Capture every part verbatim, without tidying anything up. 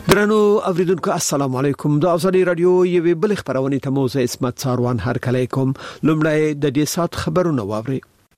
درنو اوریدونکو السلام علیکم. د ازادي رادیو یوې بل خبرونه ته موزه اسمت څاروان هر کله کوم. لومړی د دې سات خبرونه واوري.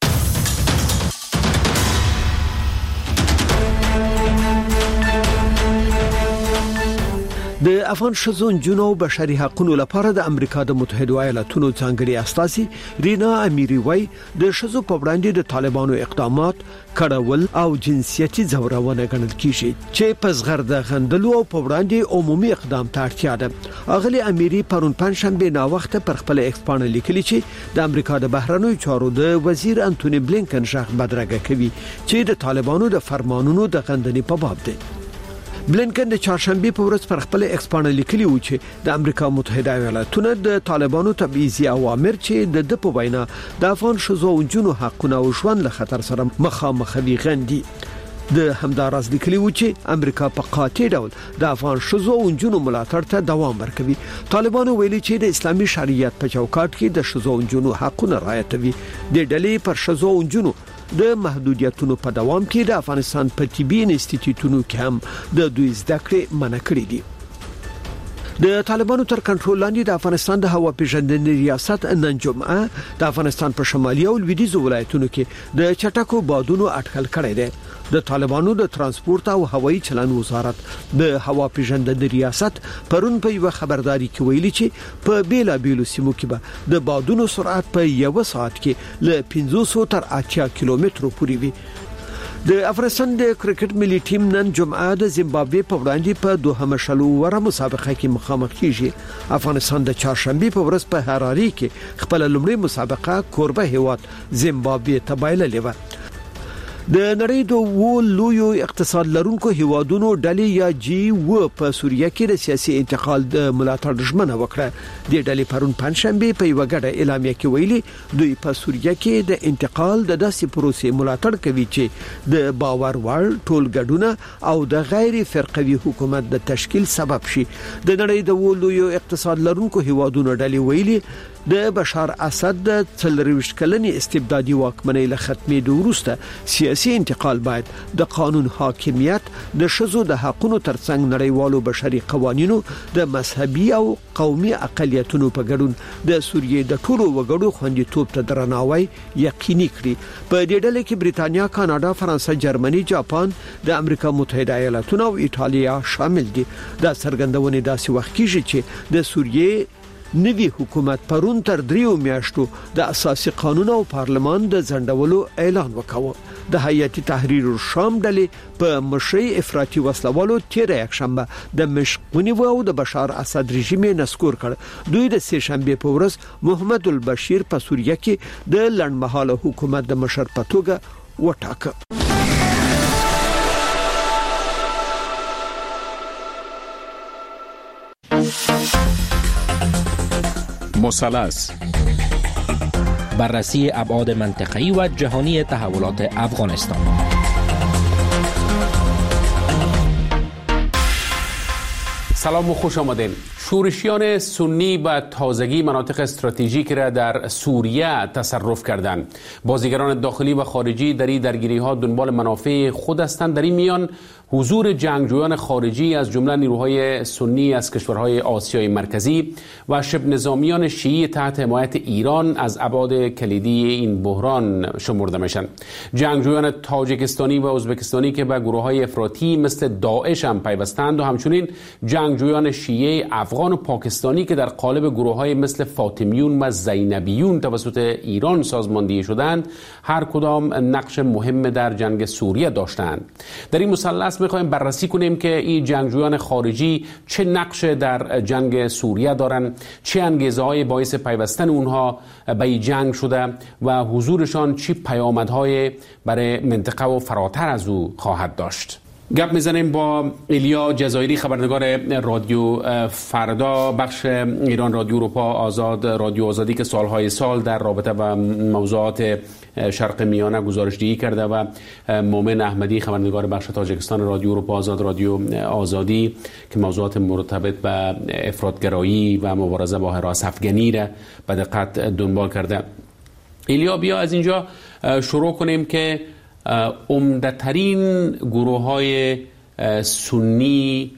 د افغان شزون جنو بشري حقوقو لپاره د امریکا د متحده ایالاتونو ځانګړي استازي رینا امیری وای د شزو په وړاندې د طالبانو اقدامات کړهول او جنسيتي ځورونه ګڼل کیږي چې په زغرد غندلو او په وړاندې عمومي اقدام ته اړتیا ده. اغلی امیری پرون پنځشنبه نا وخت پر خپل ایکسپان لیکلی چې د امریکا د بهرنیو چارو د وزیر انټونی بلینکن شخ بدرګه کوي چې د طالبانو د فرمانونو د غندنې په باب دی. بلینکن د چهارشنبه په ورځ پر خپل ایکسپان لیکلی و چې د امریکا متحده ایالاتونو د طالبانو تبعیضي اوامر چې د د په وینا د افغان شزو او جنو حقونه او ژوند له خطر سره مخامخ دي غندي. د همدارز لیکلی و چې امریکا په قاطع ډول د افغان شزو او جنو ملاتړ ته دوام ورکوي. طالبانو ویلي چې د اسلامي شریعت په چوکاټ کې د شزو او جنو حقونه رعایتوي. د ډلې پر شزو او جنو د محدودیتونو په دوام کې د افغانستان په طبي انسټیټیوټونو کې هم د دوی زده کړې منع کړې دي. د طالبانو تر کنټرول لاندې د افغانستان د هوا پیژندنې ریاست نن جمعه د افغانستان په شمالي او لویدیځ ولایتونو کې د چټکو بادونو اټکل کړی دی. د طالبانو د ترانسپورت او هوایي چلن وزارت د هوا پیژندنې ریاست پرون په یو خبرداري کې ویلي چې په بیلا بیلو سیمو کې به د بادونو سرعت په یو ساعت کې له پنځوس تر اتیا کیلومترو پورې وي. د افغانستان د کرکټ ملي ټیم نن جمعه د زیمبابوې په وړاندې په دوه مشلو وره مسابقه کې مخامخ کیږي. افغانستان د چهارشنبه په ورځ په هراري کې خپل لومړی مسابقه کوربه هیواد زیمبابوې ته بایللې و. د نړۍ د وول لویو اقتصاد لرونکو هیوادونو ډلې یا جی و په سوریه کې د سیاسي انتقال د ملاتړ ژمنه وکړه. د ډلې پرون پنځشنبه په یو غړ اعلامیه کې ویلي دوی په سوریه کې د انتقال د داسې پروسې ملاتړ کوي چې د باور وړ ټولګډونه او د غیر فرقوي حکومت د تشکیل سبب شي. د نړۍ د وول لویو اقتصاد لرونکو هیوادونو ډلې ویلي د بشار اسد د څلرويشت کلنې استبدادي واکمنۍ له ختمېدو وروسته سیاسي انتقال باید د قانون حاکمیت د شذو د حقوقو ترڅنګ نړیوالو بشري قوانینو د مذهبي او قومي اقلیتونو په ګډون د سوریې د ټولو وګړو خوندیتوب ته درناوی یقیني کړي. په دې ډله کې بریتانیا، کاناډا، فرانسه، جرمني، جاپان، د امریکا متحده ایالاتونو او ایتالیا شامل دي. دا څرګندونه داسې وخت کېږي چې د سوریې نوی حکومت پرون تر دریو میاشتو د اساسي قانون او پارلمان د ځنډولو اعلان وکاوه. د هیئت تحریر الشام ډلې په مشرۍ افراطي وسلوالو تیر یکشنبه د مشقونی و او د بشار اسد رژیم نسکور کړ. دوی د سه شنبه په ورځ محمد البشیر په سوریه کې د لړمحاله حکومت د مشر په توګه وټاکه. مثلث بررسی ابعاد منطقه‌ای و جهانی تحولات افغانستان. سلام و خوش آمدین. شورشیان سنی به تازگی مناطق استراتژیک را در سوریه تصرف کردند. بازیگران داخلی و خارجی در این درگیری‌ها دنبال منافع خود هستند. در این میان حضور جنگجویان خارجی از جمله نیروهای سنی از کشورهای آسیای مرکزی و شبه نظامیان شیعی تحت حمایت ایران از ابعاد کلیدی این بحران شمرده میشن. جنگجویان تاجیکستانی و ازبکستانی که به گروه‌های افراطی مثل داعش هم پیوستند و همچنین جنگجویان شیعه افغان و پاکستانی که در قالب گروه‌های مثل فاطمیون و زینبیون توسط ایران سازماندهی شدند هر کدام نقش مهم در جنگ سوریه داشتند. در این مثلث میخوایم بررسی کنیم که این جنگجویان خارجی چه نقش در جنگ سوریه دارن، چه انگیزه‌های باعث پیوستن اونها به این جنگ شده و حضورشان چه پیامدهای برای منطقه و فراتر از او خواهد داشت. گپ میزنیم با ایلیا جزایری، خبرنگار رادیو فردا، بخش ایران رادیو اروپا آزاد، رادیو آزادی که سالهای سال در رابطه و موضوعات شرق میانه گزارش‌دهی کرده و مومن احمدی، خبرنگار بخش تاجیکستان رادیو اروپا آزاد، رادیو آزادی که موضوعات مرتبط به افراط‌گرایی و مبارزه با حراس افغانی را به دقت دنبال کرده. ایلیا، بیا از اینجا شروع کنیم که عمده‌ترین گروه‌های سنی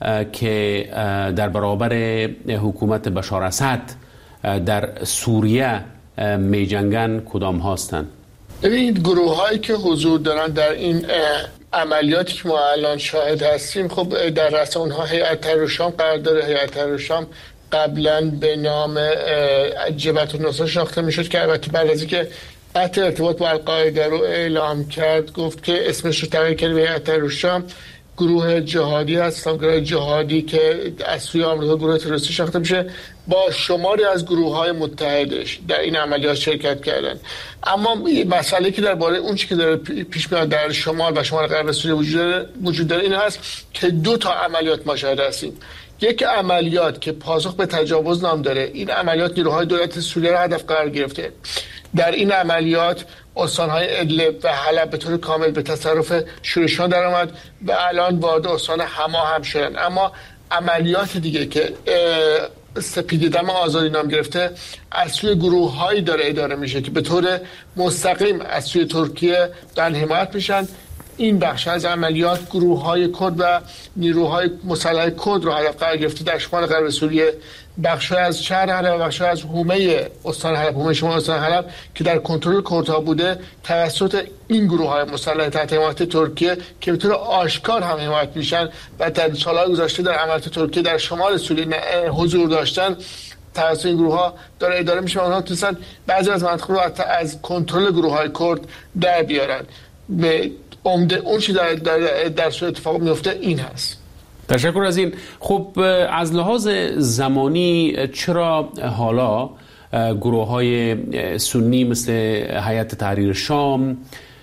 که در برابر حکومت بشار اسد در سوریه می جنگن کدام هستند؟ ببینید گروه هایی که حضور دارن در این عملیاتی که ما الان شاهد هستیم، خب در رأس اونها هیئت تحریر الشام قرار داره. هیئت تحریر الشام قبلا به نام جبهة النصرة شناخته میشد که البته بعد از اینکه قطع ارتباط با القاعده رو اعلام کرد گفت که اسمش رو تغییر کرد به هیئت تحریر الشام. گروه جهادی هست، گروه جهادی که از سوی آمریکا گروه تروریستی شناخته میشه، با شماری از گروه‌های متحدش در این عملیات شرکت کردن. اما مسئله که درباره اون چیزی که داره پیش میاد در شمال و شمال غرب سوریه وجود وجود داره این هست که دو تا عملیات ما شاهد هستیم. یک عملیات که پاسخ به تجاوز نام داره، این عملیات نیروهای دولت سوریه را هدف قرار گرفته. در این عملیات استان‌های ادلب و حلب به طور کامل به تصرف شورشیان در آمد و الان وارد استان حما هم شدن. اما عملیات دیگه که سپیددم آزادی نام گرفته از سوی گروه‌هایی داره اداره میشه که به طور مستقیم از سوی ترکیه دارن حمایت میشن. این بخش از عملیات گروه‌های کرد و نیروهای مسلح کرد رو هدف قرار گرفته در شمال غرب سوریه، بخش‌های از شهر حلب و بخش‌های از حومه استان حلب، حومه شمال استان حلب که در کنترل کردها بوده توسط این گروه‌های مسلح تحت حمایت ترکیه که به طور آشکار هم حمایت میشن و در سال‌های گذشته در عملیات ترکیه در شمال سوریه حضور داشتن توسط این گروه‌ها داره اداره میشه و اونها تونستن بعضی از مناطق رو از کنترل گروه‌های کرد در بیارن. به عمده اون چی در در در سوریه اتفاق میفته این هست. تشکر از این. خب از لحاظ زمانی چرا حالا گروه های سنی مثل هیئت تحریر شام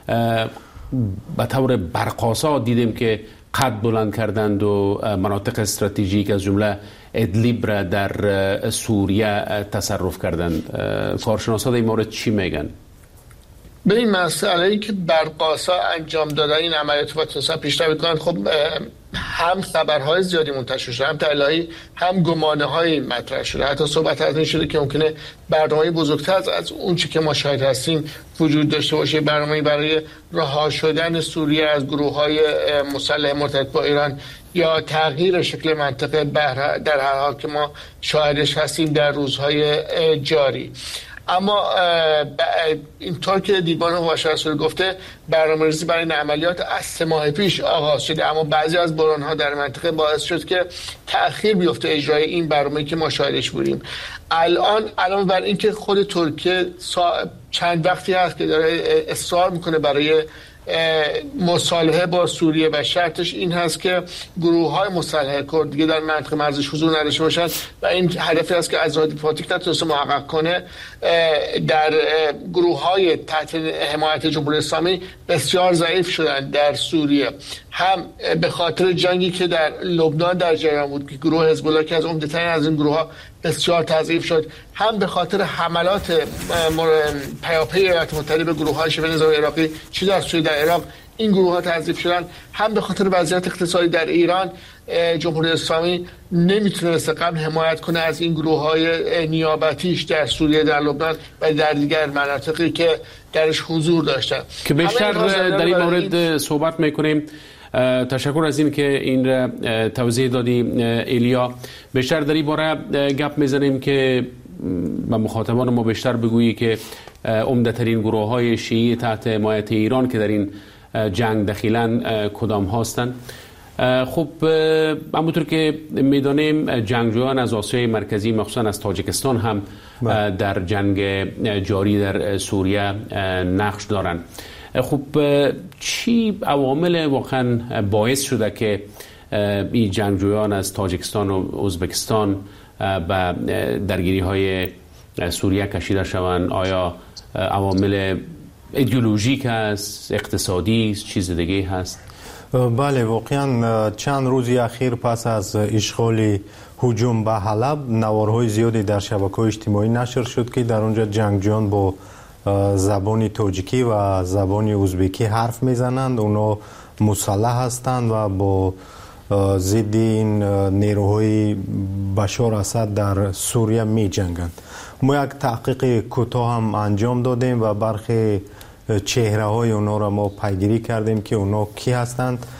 به طور برقاسا دیدیم که قد بلند کردند و مناطق استراتژیک از جمله ادلیب را در سوریه تصرف کردند؟ کارشناسان این مورد چی میگن؟ به این مسئله‌ای که برقاسا انجام دادن این عملیات و تونستن پیشروی کنن، خب هم خبرهای زیادی منتشر شده، هم تحلیل‌های هم گمانه‌های مطرح شده، حتی صحبت از این شده که ممکنه برنامه‌ای بزرگتر از, از اون چی که ما شاهد هستیم وجود داشته باشه، برنامه‌ای برای رها شدن سوریه از گروه‌های مسلح مرتبط با ایران یا تغییر شکل منطقه در هر حال که ما شاهدش هستیم در روزهای جاری. اما اینطور که دیوان حقوق بشر سوریه گفته برنامه‌ریزی برای این عملیات از سه ماه پیش آغاز شده، اما بعضی از بحران‌ها در منطقه باعث شد که تأخیر بیفته اجرای این برنامه‌ای که ما شاهدش بودیم. الان الان بر اینکه خود ترکیه چند وقتی هست که داره اصرار میکنه برای مصالحه با سوریه و شرطش این هست که گروه‌های مسلح کرد دیگه در منطقه مرزش حضور نداشته باشند و این هدفی است که از راه دیپلماتیک نتونسته محقق کنه. در گروه‌های تحت حمایت جمهوری اسلامی بسیار ضعیف شدن در سوریه، هم به خاطر جنگی که در لبنان در جریان بود که گروه حزب الله که از عمده‌ترین از این گروه‌ها بسیار تضعیف شد، هم به خاطر حملات پیاپی ایالات متحده به گروه‌های شبه نظامی عراقی چه در سوریه در عراق این گروه‌ها تضعیف شدن، هم به خاطر وضعیت اقتصادی در ایران جمهوری اسلامی نمیتونست قبل حمایت کنه از این گروه‌های نیابتیش در سوریه، در لبنان و در دیگر مناطقی که درش حضور داشتن که بیشتر در این مورد صحبت میکنیم. تشکر از این که این را توضیح دادی ایلیا. بیشتر در این باره گپ میزنیم که با مخاطبان ما بیشتر بگویی که عمده‌ترین گروه‌های شیعی تحت حمایت ایران که در این جنگ دخیلن کدام هستند. خب همونطور که میدانیم جنگجویان از آسیای مرکزی مخصوصا از تاجیکستان هم در جنگ جاری در سوریه نقش دارند. خب چی عوامل واقعا باعث شده که این جنگجویان از تاجیکستان و ازبکستان به درگیری های سوریه کشیده شوند؟ آیا عوامل ایدئولوژیک است، اقتصادی است، چیز دیگه هست؟ بله، واقعا چند روزی اخیر پس از اشغال هجوم به حلب نوارهای زیادی در شبکه‌های اجتماعی نشر شد که در اونجا جنگجویان با زبان تاجیکی و زبان ازبکی حرف میزنند. اونا مسلح هستند و با ضد این نیروهای بشار اسد در سوریه می جنگند. ما یک تحقیق کوتاه هم انجام دادیم و برخی چهره های اونا را ما پیگیری کردیم که اونا کی هستند.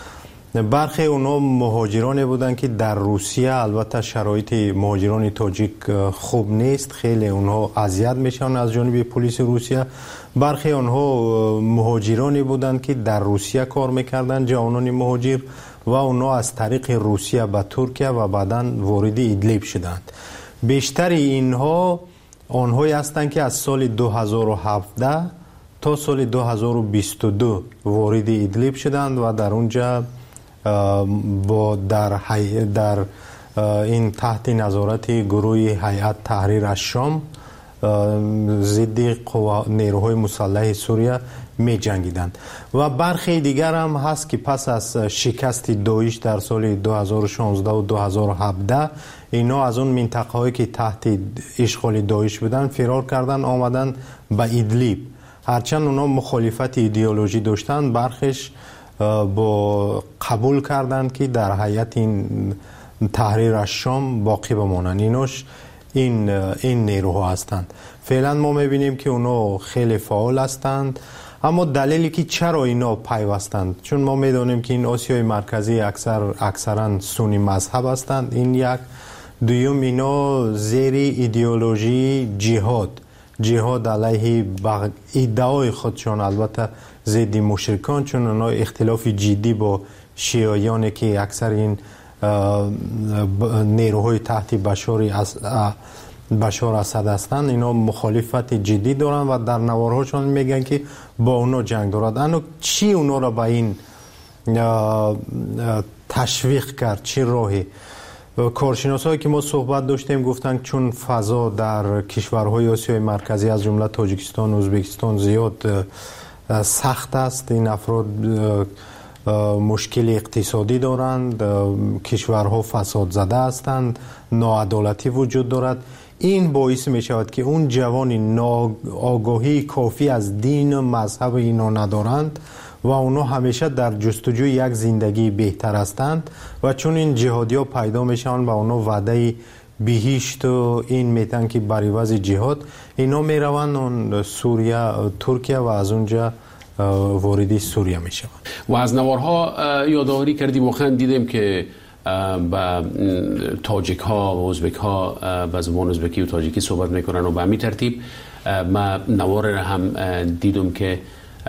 برخی اونا مهاجرانی بودن که در روسیه، البته شرایط مهاجران تاجیک خوب نیست، خیلی اونها اذیت میشن از جانب پلیس روسیه. برخی اونها مهاجرانی بودن که در روسیه کار میکردن، جوانان مهاجر، و اونا از طریق روسیه به ترکیه و بعداً وارد ادلیب شدند. بیشتر اینها آنهایی هستند که از سال دو هزار و هفده تا سال دو هزار و بیست و دو وارد ادلیب شدند و در اونجا با در, حی... در این تحت نظارت گروه هیئت تحریر الشام ضد قوا... نیروهای مسلح سوریه می جنگیدند. و برخی دیگر هم هست که پس از شکست داعش در سال دو هزار و شانزده و دو هزار و هفده اینا از اون منطقه هایی که تحت اشغال داعش بودن فرار کردن، آمدن به ادلیب. هرچند اونا مخالفت ایدئولوژی داشتن، برخیش با قبول کردند که در هیئت این تحریر الشام باقی بمانند. ایناش این این نیروها هستند. فعلا ما میبینیم که اونا خیلی فعال هستند، اما دلیلی که چرا اینا پیوستند، چون ما میدونیم که این آسیای مرکزی اکثر اکثرا سنی مذهب هستند، این یک. دوم اینا زیر ایدئولوژی جهاد جهاد علیه بغ... ادعای خودشان، البته ضد مشرکان، چون اونا اختلاف جدی با شیعیانی که اکثر این نیروهای تحت بشار از بشار اسد هستند، اینا مخالفت جدی دارن و در نوارهاشون میگن که با اونا جنگ دارد. اما چی اونا را به این تشویق کرد؟ چی راهی؟ کارشناسایی که ما صحبت داشتیم گفتن چون فضا در کشورهای آسیای مرکزی از جمله تاجیکستان و ازبکستان زیاد سخت است، این افراد مشکل اقتصادی دارند، کشورها فساد زده هستند، ناعدالتی وجود دارد. این باعث می شود که اون جوان آگاهی کافی از دین و مذهب اینا ندارند و اونا همیشه در جستجوی یک زندگی بهتر هستند و چون این جهادی ها پیدا میشن و اونا وعده بهشت و این میتن که بر عوض جهاد اینا میروند اون سوریه، ترکیه و از اونجا وارد سوریه میشوند. و از نوارها یادآوری کردیم و خند دیدیم که با تاجیک ها و ازبک ها با زبان ازبکی و تاجیکی صحبت میکنن و به همین ترتیب ما نوار را هم دیدم که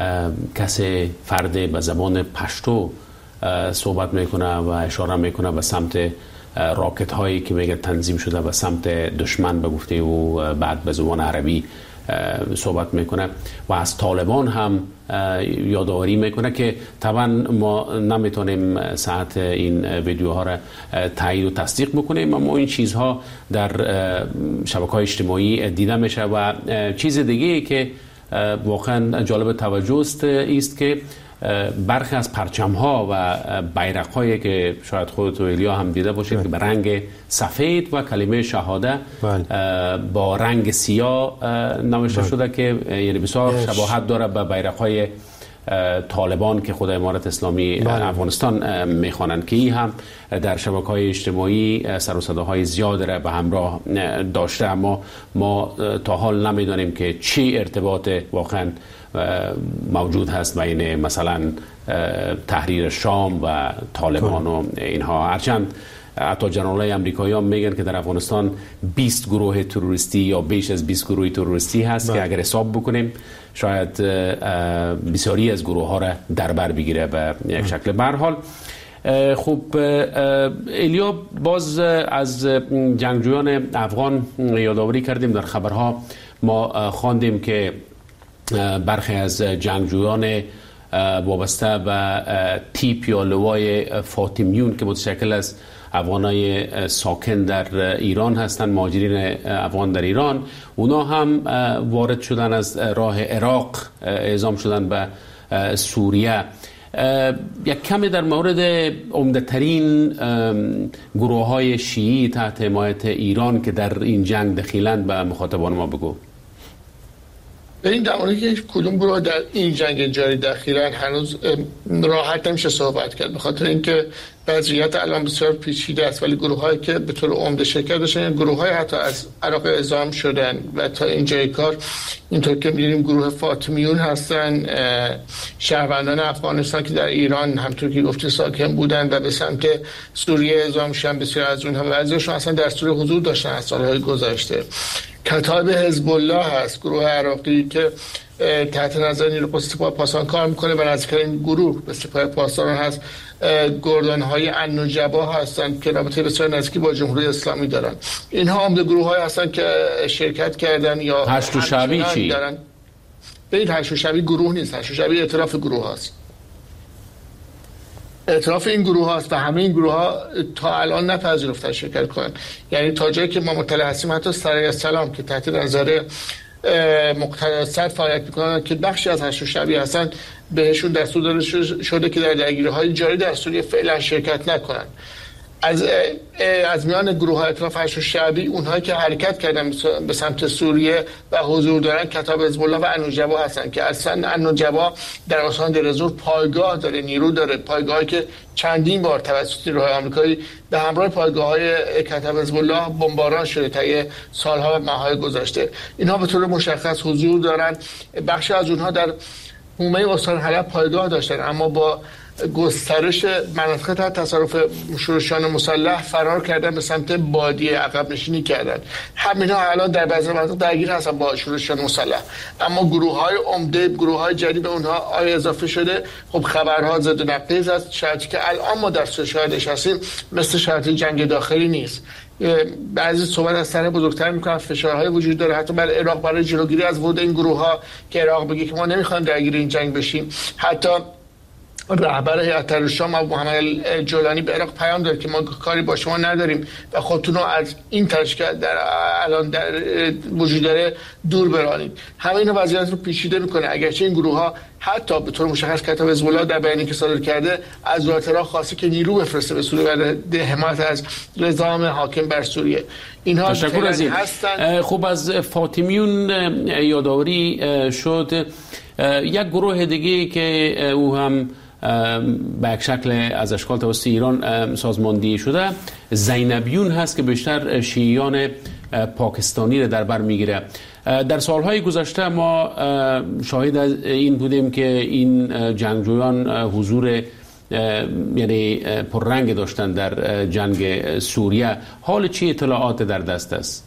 کسی فرد به زبان پشتو صحبت میکنه و اشاره میکنه به سمت راکت هایی که میگه تنظیم شده به سمت دشمن به گفته و بعد به زبان عربی صحبت میکنه و از طالبان هم یادآوری میکنه که طبعا ما نمیتونیم ساعت این ویدیوها را تایید و تصدیق بکنیم، اما این چیزها در شبکه‌های اجتماعی دیده میشه. و چیز دیگه که واقعا جالب توجه است است که برخی از پرچم ها و بیرق هایی که شاید خودت و ایلیا هم دیده باشید که به رنگ سفید و کلمه شهاده با رنگ سیاه نوشته شده که یعنی بسیار شباهت داره به بیرق های طالبان که خود امارت اسلامی افغانستان میخوانند که این هم در شبکه‌های اجتماعی سر و صداهای زیاد را به همراه داشته، اما ما تا حال نمیدانیم که چی ارتباط واقعا موجود هست بین مثلا تحریر شام و طالبان و اینها. هرچند حتی جنرالای امریکایی هم میگن که در افغانستان بیست گروه تروریستی یا بیش از بیست گروه تروریستی هست با. که اگر حساب بکنیم شاید بسیاری از گروه ها را در بر بگیره به یک شکل. به هر حال خب ایلیا، باز از جنگجویان افغان یادآوری کردیم. در خبرها ما خواندیم که برخی از جنگجویان وابسته به تیپ یا لوای فاطمیون که متشکل از افغانای ساکن در ایران هستند، مهاجرین افغان در ایران، اونا هم وارد شدن از راه عراق، اعزام شدن به سوریه. یک کمی در مورد عمده‌ترین گروه های شیعی تحت حمایت ایران که در این جنگ دخیلند به مخاطبان ما بگو. به این دمانی که کدوم گروه در این جنگ جاری دخیلن هنوز راحت نمیشه صحبت کرد، به خاطر اینکه وضعیت الان بسیار پیچیده است، ولی گروه هایی که به طور عمده شرکت داشتن، گروه های حتی از عراق اعزام شدن و تا اینجای کار اینطور که می‌بینیم گروه فاطمیون هستن، شهروندان افغانستان که در ایران همطور که گفتی ساکن بودن و به سمت سوریه اعزام شدن، بسیار از اونها بعضیشون اصلا در سوریه حضور داشتن از سالهای گذشته. کتایب حزب الله هست، گروه عراقی که تحت نظر نیروی سپاه پاسداران کار میکنه و نزدیکترین گروه به سپاه پاسداران هست. گردان‌های النجبا هستند که رابطه بسیار نزدیکی با جمهوری اسلامی دارن. اینها عمده گروه‌هایی هستند که شرکت کردن یا هشت و شبی چی؟ دارن. به این هشت و شبی گروه نیست، هشت و شبی ائتلاف گروه هست. ائتلاف این گروه هاست و همه این گروه ها تا الان نپذیرفتن شرکت کنن. یعنی تا جایی که ما مطلع هستیم حتی سرای السلام که تحت نظر مقتدی صدر فعالیت میکنن که بخشی از هشت و شبی هستن، بهشون دستور داده شده که در درگیری‌های جاری در سوریه فعلا شرکت نکنن. از از میان گروه‌های ائتلاف هشت و شبی اونهایی که حرکت کردن به سمت سوریه و حضور دارن کتایب حزب الله و النجبا هستن که اصلا النجبا در استان دلزور پایگاه داره، نیرو داره، پایگاهی که چندین بار توسط نیروهای آمریکایی به همراه پایگاه‌های کتایب حزب الله بمباران شده طی سال‌ها و ماه‌های گذشته. اینها به طور مشخص حضور دارن. بخشی از اونها در حومه استان حلب پایگاه داشتن، اما با گسترش مناطق تحت تصرف شورشیان مسلح فرار کردن به سمت بادیه، عقب نشینی کردن. همینا الان در بعضی مناطق درگیر هستن با شورشیان مسلح، اما گروه‌های عمده، گروه‌های جدید به اونها آیا اضافه شده؟ خب خبرها زد و نقیض است. شرایطی که الان ما در شاهدش هستیم مثل شرایط جنگ داخلی نیست. بعضی صحبت از سر بزرگتر میکنن، فشارهای وجود داره حتی بر عراق برای جلوگیری از ورود این گروه‌ها که عراق بگه که ما نمیخوایم درگیر این جنگ بشیم. حتی رهبر هیئت تحریر شام ابو محمد جولانی به عراق پیام داد که ما کاری با شما نداریم و خودتون رو از این تلاش که در الان در وجود داره دور برانید. همه اینا وضعیت رو پیچیده میکنه، اگرچه این گروه ها حتی به طور مشخص کتایب حزب الله در بیانیه‌ای که صادر کرده از دولت عراق خواسته که نیرو بفرسته به سوریه برای حمایت از نظام حاکم بر سوریه. اینها تشکر از این. خب از فاطمیون یادآوری شد. یک گروه دیگه که او هم به یک شکل از اشکال توسط ایران سازماندهی شده زینبیون هست که بیشتر شیعیان پاکستانی را در بر میگیره. در سالهای گذشته ما شاهد این بودیم که این جنگجویان حضور یعنی پررنگ داشتن در جنگ سوریه. حال چی اطلاعات در دست است؟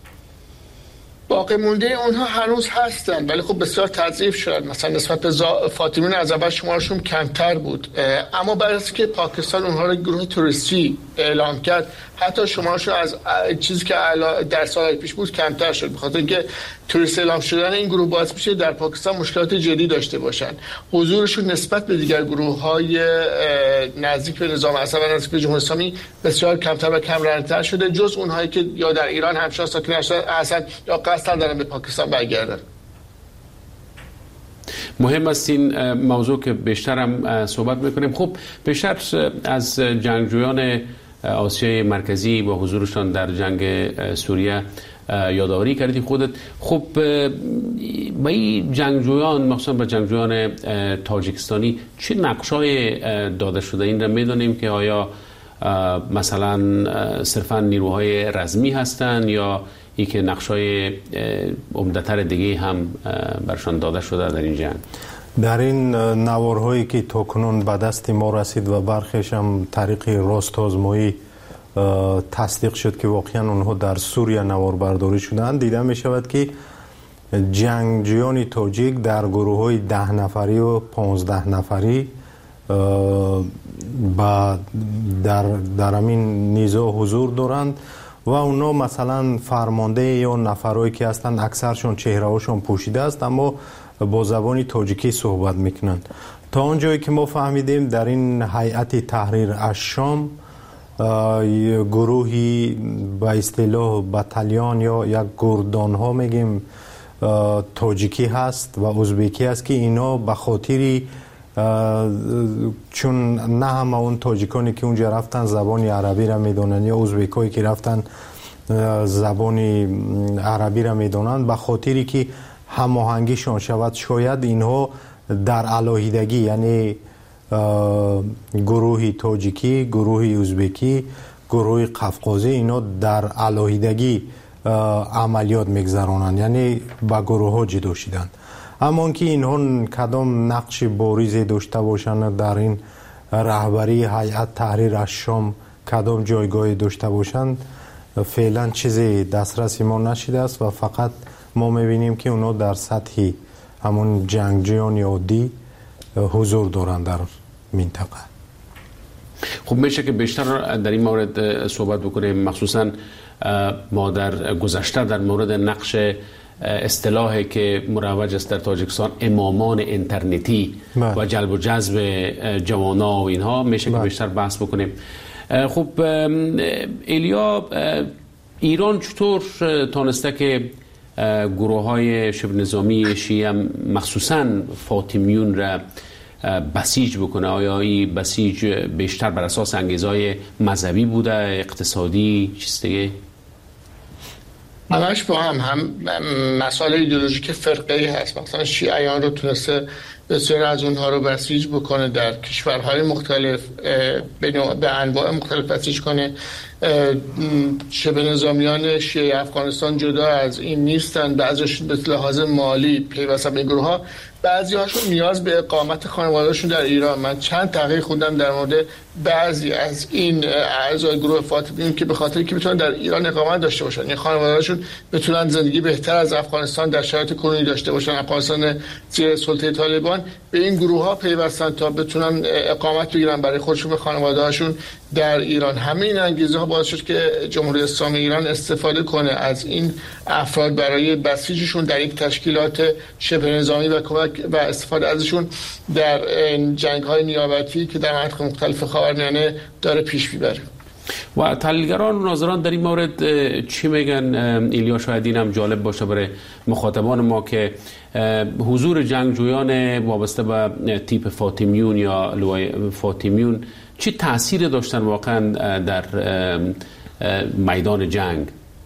باقی مونده اونها هنوز هستن ولی خب بسیار تضعیف شدن. مثلا نسبت به فاطمیون از اول شمارشون کمتر بود، اما بعد از که پاکستان اونها رو گروه توریستی اعلام کرد حتی شمارشون از چیزی که در سالهای پیش بود کمتر شد، بخاطر اینکه توریست اعلام شدن این گروه باعث میشه در پاکستان مشکلات جدی داشته باشن. حضورشون نسبت به دیگر گروه‌های نزدیک به نظام اسد و نزدیک به جمهوری اسلامی بسیار کمتر و کم رنگ‌تر شده، جز اونهایی که یا در ایران همشاه ساکن هستن یا قصد دارن به پاکستان برگردن. مهم است این موضوع که بیشتر هم صحبت میکنیم. خب بیشتر از جنگجویان آسیای مرکزی با حضورشان در جنگ سوریه یادآوری کردی خودت. خب با این جنگجویان مخصوصا با جنگجویان تاجیکستانی چه نقشای داده شده؟ این را میدونیم که آیا مثلا صرفا نیروهای رزمی هستند یا ای که نقشای عمده‌تر دیگه هم برشان داده شده در این جنگ؟ در این نوارهایی که تاکنون به دست ما رسید و برخیش هم طریق راست آزمایی تصدیق شد که واقعا اونها در سوریه نوار برداری شدند، دیده می شود که جنگجویان تاجیک در گروه های ده نفری و پانزده نفری در در همین نیزه حضور دارند و اونا مثلا فرمانده یا نفرایی که هستند اکثرشون چهره‌هاشون پوشیده است اما با زبان تاجیکی صحبت میکنند. تا اونجایی که ما فهمیدیم در این هیئت تحریر الشام گروهی به اصطلاح بتالیون یا یک گردان ها میگیم تاجیکی هست و ازبکی هست که اینا به خاطری چون نه همه اون تاجیکانی که اونجا رفتن زبان عربی را میدونن یا ازبکایی که رفتن زبان عربی را میدونن، به خاطری که هماهنگیشان شود، شاید اینها در علاهیدگی، یعنی گروهی تاجیکی، گروهی ازبکی، گروهی قفقازی، اینا در علاهیدگی عملیات میگذرانند، یعنی با گروه ها جدا شدند. اما که اینها کدام نقش بارزی داشته باشند در این رهبری هیئت تحریر از شام، کدام جایگاهی داشته باشند، فعلا چیزی دسترسی ما نشده است و فقط ما میبینیم که اونا در سطح همون جنگجویان عادی حضور دارند در منطقه. خب میشه که بیشتر در این مورد صحبت بکنیم، مخصوصا ما در گذشته در مورد نقش اصطلاحی که مروج است در تاجیکستان امامان اینترنتی بله. و جلب و جذب جوانا و اینها، میشه بله. که بیشتر بحث بکنیم. خب ایلیا، ایران چطور تانسته که گروه های شبه نظامی شیعه مخصوصا فاطمیون را بسیج بکنه؟ آیا این بسیج بیشتر بر اساس انگیزهای مذهبی بوده، اقتصادی، چیز دیگه؟ همش با هم هم مسائل ایدئولوژیک فرقه‌ای هست. مثلا شیعیان رو تونسته بسیار از اونها رو بسیج بکنه، در کشورهای مختلف به انواع مختلف بسیج کنه. شبه نظامیان شیعه افغانستان جدا از این نیستن، بعضیشون به لحاظ مالی پیوسته به گروه ها، بعضی هاشون نیاز به اقامت خانواده‌شون در ایران. من چند تحقیق خوندم در مورد بعضی از این اعضای گروه فاطمیون که به خاطر که بتونن در ایران اقامت داشته باشن، یعنی خانواده‌شون بتونن زندگی بهتر از افغانستان در شرایط کنونی داشته باشن، افغانستان زیر سلطه طالبان، به این گروه ها پیوستن تا بتونن اقامت بگیرن برای خودشون و خانواده‌هاشون در ایران. همه این انگیزه ها باعث شد که جمهوری اسلامی ایران استفاده کنه از این افراد برای بسیجشون در یک تشکیلات شبه نظامی و کمک و استفاده ازشون در جنگ‌های نیابتی که در مناطق مختلف خاورمیانه داره پیش میبره. و تحلیلگران و ناظران در این مورد چی میگن ایلیا؟ شاید این هم جالب باشه برای مخاطبان ما که حضور جنگجویان وابسته به تیپ فاطمیون یا لوای فاطمیون چی تأثیر داشتن واقعا در میدان جنگ؟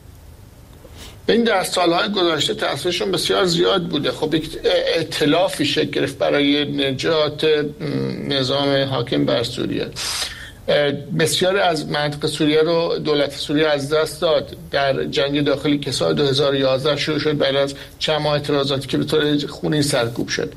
این در سالهای گذشته تأثیرشون بسیار زیاد بوده. خب یک ائتلافی شکل گرفت برای نجات نظام حاکم بر سوریه. بسیار از منطقه سوریه رو دولت سوریه از دست داد در جنگ داخلی که سال دو هزار و یازده شروع شد بعد از چند ماه اعتراضاتی که به طور خونین سرکوب شد.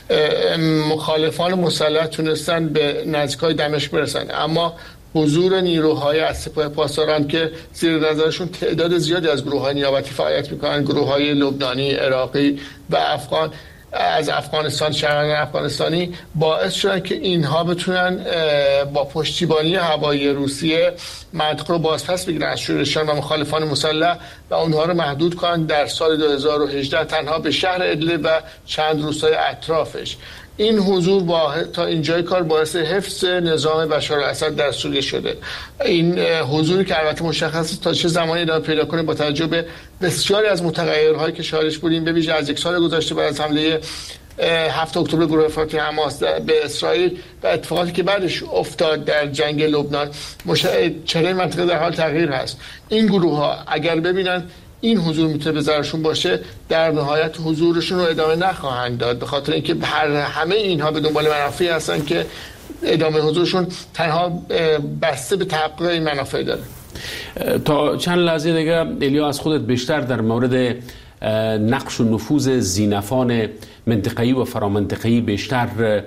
مخالفان مسلح تونستن به نزدیکای دمشق برسن، اما حضور نیروهای از سپاه پاسداران که زیر نظرشون تعداد زیادی از گروه‌های نیابتی فعالیت می‌کنن، گروه‌های لبنانی، عراقی و افغان از افغانستان، شهروندان افغانستانی، باعث شدن که اینها بتونن با پشتیبانی هوایی روسیه منطقه رو بازپس بگیرن از شورشیان و مخالفان مسلح و اونها رو محدود کنن در سال دو هزار و هجده تنها به شهر ادلب و چند روستای اطرافش. این حضور با تا اینجای کار باعث حفظ نظام بشار الاسد در سوریه شده. این حضوری که البته مشخص تا چه زمانی ادامه پیدا کنه با توجه به بسیاری از متغیرهایی که شاهدش بودیم، به ویژه از یک سال گذشته بعد از حمله هفتم اکتبر گروه افراطی حماس به اسرائیل و اتفاقاتی که بعدش افتاد در جنگ لبنان، چهره منطقه در حال تغییر هست. این گروه ها اگر ببینن این حضور میتونه به ضررشون باشه، در نهایت حضورشون رو ادامه نخواهند داد، به خاطر اینکه هر همه اینها به دنبال منافعی هستن که ادامه حضورشون تنها بسته به تحقق این منافع داره. تا چند لحظه دیگه ایلیا از خودت بیشتر در مورد نقش و نفوذ زینفان منطقه‌ای و فرامنطقه‌ای بیشتر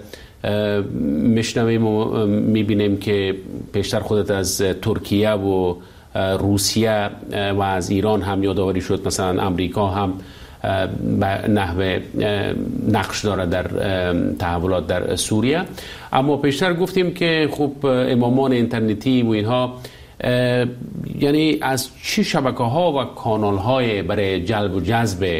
میشنویم و میبینیم که بیشتر خودت از ترکیه و روسیه و از ایران هم یادآوری شد، مثلا امریکا هم به نحو نقش داره در تحولات در سوریه. اما پیشتر گفتیم که خب امامان اینترنتی و اینها، یعنی از چه شبکه ها و کانال های برای جلب و جذب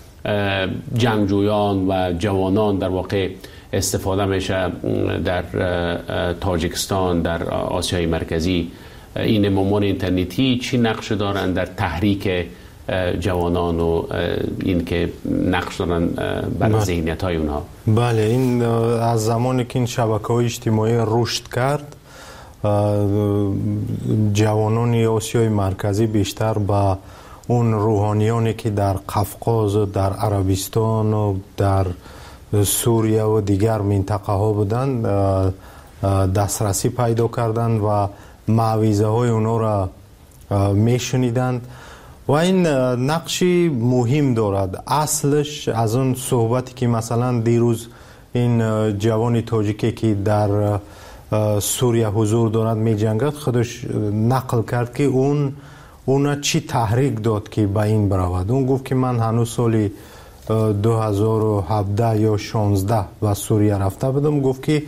جنگجویان و جوانان در واقع استفاده میشه در تاجیکستان، در آسیای مرکزی؟ این امامان اینترنتی چی نقش دارن در تحریک جوانان و این که نقش دارن بر ذهنیت های اونها؟ بله، این از زمانی که این شبکه‌های اجتماعی رشد کرد، جوانان آسیای مرکزی بیشتر با اون روحانیانی که در قفقاز و در عربستان و در سوریه و دیگر منطقه ها بودند دسترسی پیدا کردند و موعظه های اونا را میشنیدند و این نقشی مهم دارد. اصلش از اون صحبتی که مثلا دیروز این جوان تاجیکی که در سوریه حضور دارد می جنگد خودش نقل کرد که اون اون چی تحریک داد که به این برود. اون گفت که من هنوز سال دو هزار و هفده یا شانزده به سوریه رفته بودم. گفت که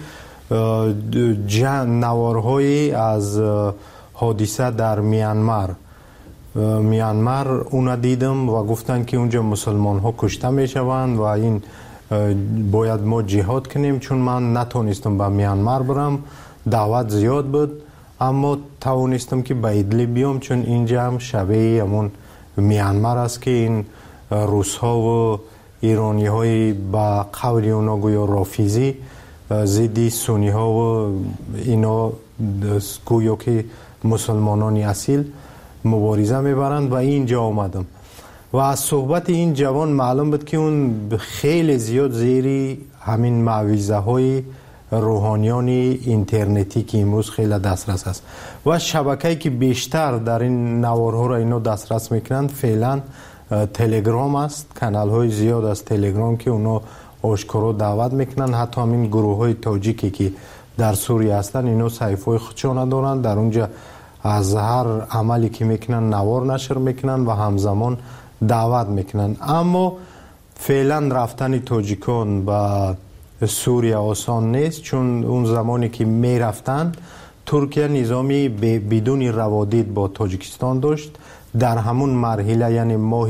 نوارهایی از حادثه در میانمار میانمار اون دیدم و گفتن که اونجا مسلمان ها کشته می شوند و این باید ما جهاد کنیم. چون من نتونستم به میانمار برم، دعوت زیاد بود، اما توانستم که به ادلیب بیام چون اینجا هم شبیه همون میانمار است که این روس ها و ایرانی های با قول اونا گویا رافیزی ضد سنی ها و اینا گویا که مسلمانانی اصیل مبارزه میبرند و اینجا آمدم و از صحبت این جوان معلوم بود که اون خیلی زیاد زیری همین موعظه های روحانیان اینترنتی که امروز خیلی دسترس است و شبکه‌ای که بیشتر در این نوارها را اینو دسترس میکنند فعلا تلگرام است. کانال های زیاد از تلگرام که اونا آشکارا دعوت میکنن. حتی همین گروه های تاجیکی که در سوریه هستن اینو صحیفه های خودشان دارن، در اونجا از هر عملی که میکنن نوار نشر میکنن و همزمان دعوت میکنن. اما فعلا رفتن تاجیکان به سوریه آسان نیست، چون اون زمانی که میرفتن ترکیه نظامی بدون روادید با تاجیکستان داشت. در همون مرحله یعنی ماه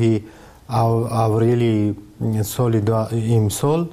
اوریل سال امسال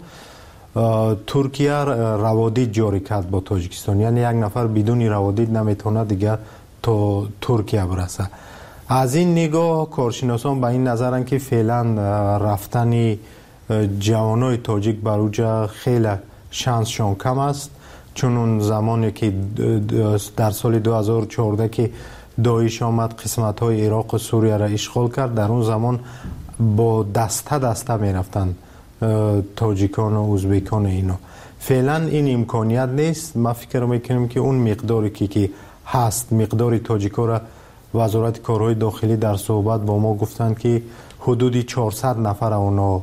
ترکیه روادید جاری کرد با تاجیکستان، یعنی یک نفر بدون روادید نمیتونه دیگه تا ترکیه برسه. از این نگاه کارشناسان به این نظرن که فعلا رفتن جوانای تاجیک بروجا خیلی شانسشان کم است، چون اون زمانی که در سال دو هزار و چهارده که داعش آمد قسمت های عراق و سوریه را اشغال کرد، در اون زمان با دسته دسته می رفتن تاجیکان و ازبکان اینا. فعلا این امکانیت نیست. ما فکر میکنیم که اون مقداری که, که هست مقدار تاجیکا را وزارت کارهای داخلی در صحبت با ما گفتن که حدودی چهارصد نفر اونا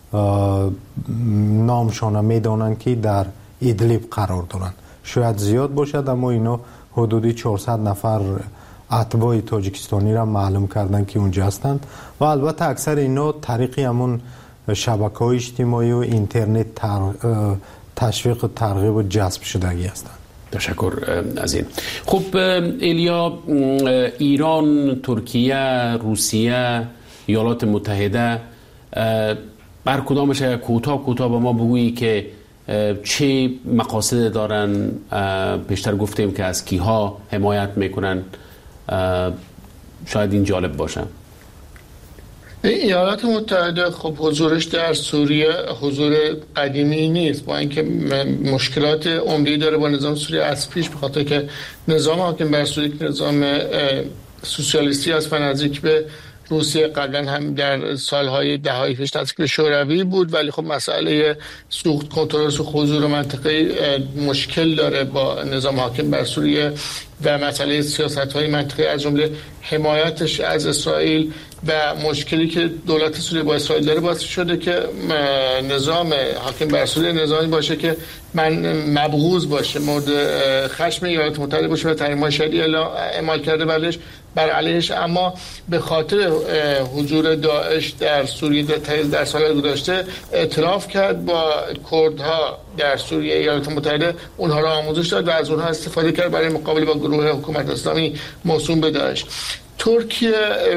نامشان میدانند که در ادلیب قرار دارند. شاید زیاد باشد اما اینا حدودی چهارصد نفر اتباع تاجیکستانی را معلوم کردن که اونجا هستند و البته اکثر اینا طریقی همون شبکه‌های اجتماعی و اینترنت تشویق و ترغیب و جذب شدگی هستند. تشکر از این. خب ایلیا، ایران، ترکیه، روسیه، ایالات متحده، بر کدامش کوتاه کوتاه با ما بگویی که چه مقاصد دارن؟ پیشتر گفتیم که از کیها حمایت میکنن، شاید این جالب باشه. ایالات متحده خب حضورش در سوریه حضور قدیمی نیست، با اینکه مشکلات عمده‌ای داره با نظام سوریه از پیش، به خاطر که نظام حاکم بر سوریه نظام سوسیالیستی است و نزدیک به روسیه، قبلا هم در سالهای دههای پیش نزدیک به شوروی بود، ولی خب مسئله سوخت کنترل و حضور منطقه مشکل داره با نظام حاکم بر سوریه و مسئله سیاست‌های منطقه از جمله حمایتش از اسرائیل و مشکلی که دولت سوریه با اسرائیل داره باعث شده که نظام حاکم بر سوریه نظامی باشه که من مبغوض باشه، مورد خشم ایالات متحده باشه و تحریم‌های شدید اعمال کرده بلش بر علیهش. اما به خاطر حضور داعش در سوریه در سال گذشته اعتراف کرد با کردها در سوریه. ایالات متحده اونها را آموزش داد و از اونها استفاده کرد برای مقابله با گروه حکومت اسلامی موسوم به داعش. ترکیه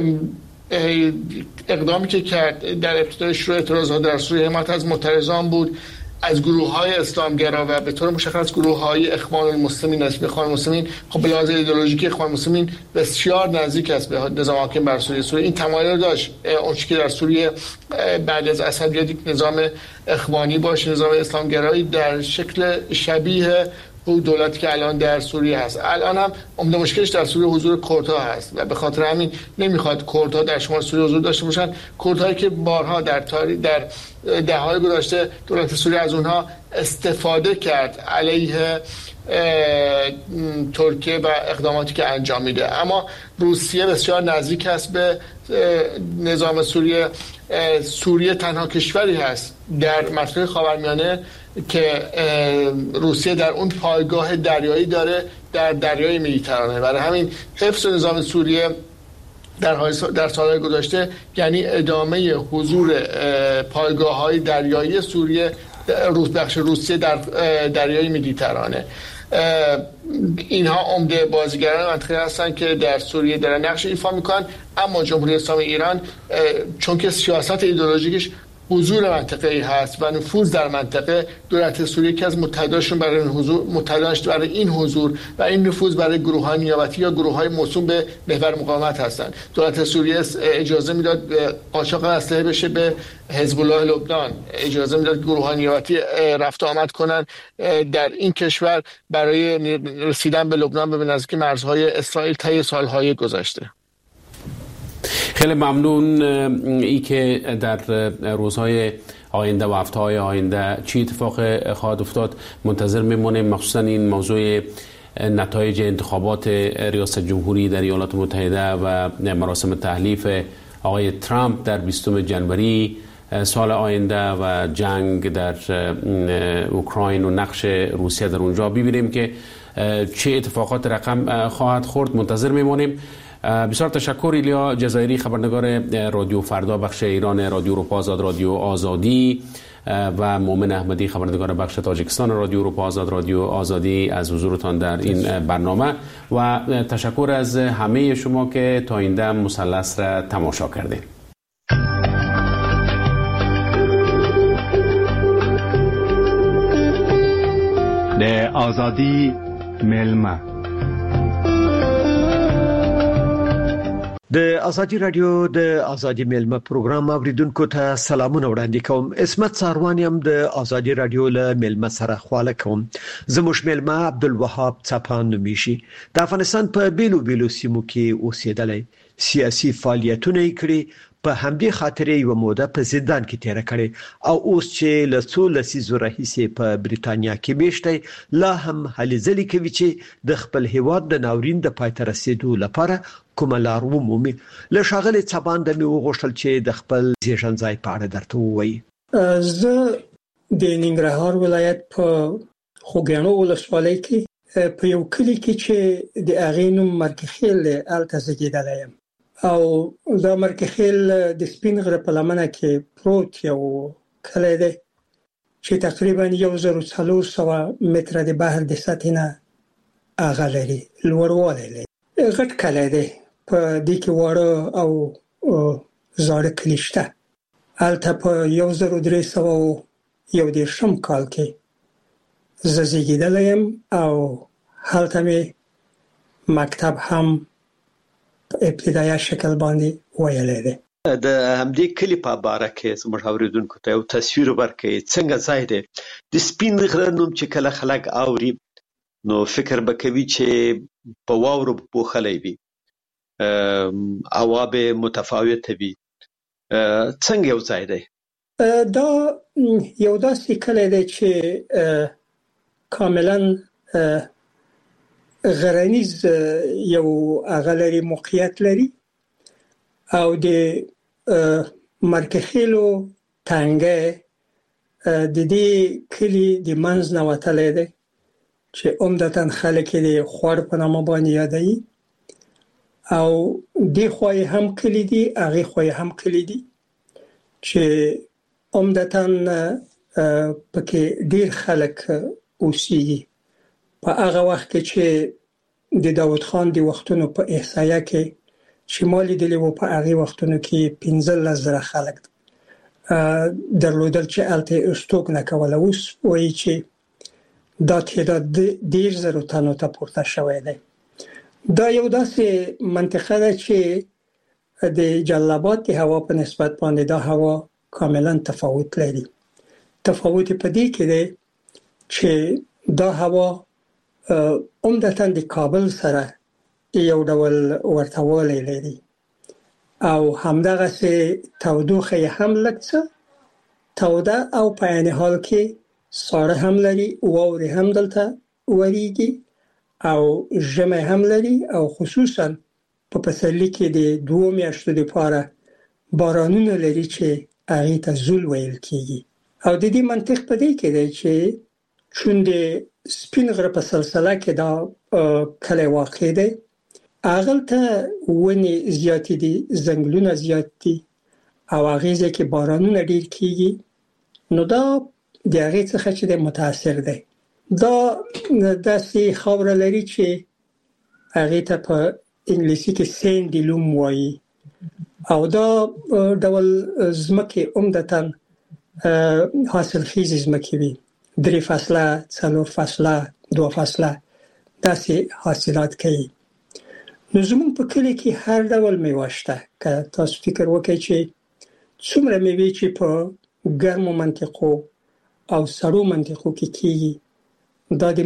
اقدامی که کرد در ابتدای شروع اعتراضات در سوریه حمایت از معترضان بود، از گروه‌های اسلامگرا و به طور مشخص گروه‌های اخوان المسلمین است. اخوان المسلمین خب به لحاظ ایدئولوژیک اخوان المسلمین بسیار نزدیک است به نظام حاکم بر سوریه. سوریه این تمایل داشت اون که در سوریه بعد از اسد یک نظام اخوانی باشه، نظام اسلامگرایی در شکل شبیه دولتی که الان در سوریه هست. الان هم عمده مشکلش در سوریه حضور کردها هست و به خاطر همین نمیخواد کردها در شمال سوریه حضور داشته باشن. کردهایی که بارها در تاریخ در دهه‌های گذشته دولت سوریه از اونها استفاده کرد علیه ترکیه و اقداماتی که انجام میده. اما روسیه بسیار نزدیک است به نظام سوریه. سوریه تنها کشوری هست در منطقه خاورمیانه که روسیه در اون پایگاه دریایی داره در دریای مدیترانه. برای همین حفظ نظام سوریه در در سالهای گذشته یعنی ادامه حضور پایگاه‌های دریایی سوریه روس بخش روسیه در دریای مدیترانه. اینها عمده بازیگران منطقه هستند که در سوریه دارن نقش ایفا میکنن. اما جمهوری اسلامی ایران چون که سیاست ایدئولوژیکش حضور منطقه ای هست و نفوذ در منطقه، دولت سوریه که از متحداشون برای این حضور متحداش برای این حضور و این نفوذ برای گروه‌های نیابتی یا گروه‌های موسوم به محور مقاومت هستند. دولت سوریه اجازه میداد قاچاق اسلحه بشه به حزب الله لبنان، اجازه میداد گروه‌های نیابتی رفت و آمد کنن در این کشور برای رسیدن به لبنان به نزدیکی مرزهای اسرائیل طی سالهای گذشته. خیلی ممنون. ای که در روزهای آینده و هفته‌های آینده چی اتفاق خواهد افتاد منتظر میمونیم، مخصوصا این موضوع نتایج انتخابات ریاست جمهوری در ایالات متحده و مراسم تحلیف آقای ترامپ در بیستم جنوری سال آینده و جنگ در اوکراین و نقش روسیه در اونجا ببینیم که چه اتفاقات رقم خواهد خورد. منتظر میمونیم. بسیار تشکر. ایلیا جزایری، خبرنگار رادیو فردا بخش ایران رادیو اروپا آزاد رادیو آزادی و مومن احمدی، خبرنگار بخش تاجیکستان رادیو اروپا آزاد رادیو آزادی از حضورتان در این برنامه و تشکر از همه شما که تا این دم مثلث را تماشا کردید. د آزادی ملما د ازادي رادیو د ازادي ملما پروګرام اوریدونکو ته سلامونه وړاندې کوم. اسمت ساروانیم د ازادي رادیو له ملما سره خواله کوم. زموږ ملما عبدالوهاب څپان نومیشي د افغانستان په بیلو بیلو سیمو کې اوسېدلی، سیاسي فعالیتونه کړي، په همدې خاطر یو موده په زندان کې تیر کړي او اوس چې له څو لسیزو راهیسې په بریتانیا کې میشته لا هم هلې ځلې کوي چې د خپل هیواد د ناورین د پای ته رسیدو لپاره کومه لار ومومي. له ښاغلي څپان د مې وغوښتل چې د خپل زیږن ځای په اړه درته ووایي. زه د ننګرهار ولایت په خوږیاڼو ولسوالۍ کې په یو کلي کې چې د هغې نوم مرکخیل دی هلته زیږېدلی یم او دا مرکخیل د سپین غره په لمنه کې پروت یو کلی دی چې تقریبا یو زر و څلور سوه متره د بحر د سطحې نه هغه لري، لوړوالی لري. غټ کلی دی، په دې کې واړه او زاړه کلي شته. هلته په یو زر و درې سوه یو دېرشم کال کې زه زیږېدلی یم او هلته مې مکتب هم ابتدایي شکل باندې ویلی دی. د همدې کلي په باره کې زموږ اورېدونکو ته یو تصویر ورکړئ، څنګه ځای دی؟ د سپین غره نوم چې کله خلک اوري نو فکر به کوي چې په واورو پوښلی وي، هوا به متفاوته وي. څنګه یو ځای دی؟ دا یو داسې کلی دی چې کاملا غرنیز یو هغه لري، موقعیت لري او د مرکخیلو تنګه د دې کلي د منځ نه وتلی دی چې عمدتاً خلک یې د خوړ په نامه باندې یادوي او دې خوا یې هم کلي دي، هغې خوا یې هم کلي دي چې عمدتاً پکې ډېر خلک اوسېږي. په هغه وخت کې چې د داود خان د وختونو په احصایه کې چې ما لیدلی و، په هغې وختونو کې پنځلس زره خلک درلودل چې هلته یې استوګ نه کوله. اوس وایي چې دا تعداد ډېر زرو تنو ته پورته شوی دی. دا یو داسې منطقه ده چې د جلال آباد د هوا په نسبت باندې دا هوا کاملا تفاوت لري. تفاوت په دې کې دی چې دا هوا عمدتاً د کابل سره یو ډول ورتهوالی لري او همدغسې تودوخه یې هم لږ څه توده او په عین حال کې ساړه هم لري، واورې هم دلته وریږي او ژمی هم لري او خصوصاً په پسرلي کې د دوو میاشتو لپاره بارانونه لري چې هغې ته زول ویل کېږي. او د دې منطق په دې کې دی چې چون د سپین غره په سلسله کې دا کلی واقع دی، هغلته ونې زیاتې دي، ځنګلونه زیات دي او هغې ځای کې بارانونه ډېر کېږي، نو دا د هغې څخه چې دی متاثر دی. دا داسې خاوره لري چې هغې ته په انګلیسي کې سینډي لوم وایي او دا ډول ځمکې عمدتاً حاصلخیزې ځمکې وي، درې فصله، څلور فصله، دوه فصله داسې حاصلات کوي. نو زموږ په کلي کې هر ډول میوه شته. که تاسو فکر وکړئ چې څومره میوې چې په ګرمو منطقو او سړو منطقو کې کېږي، دا د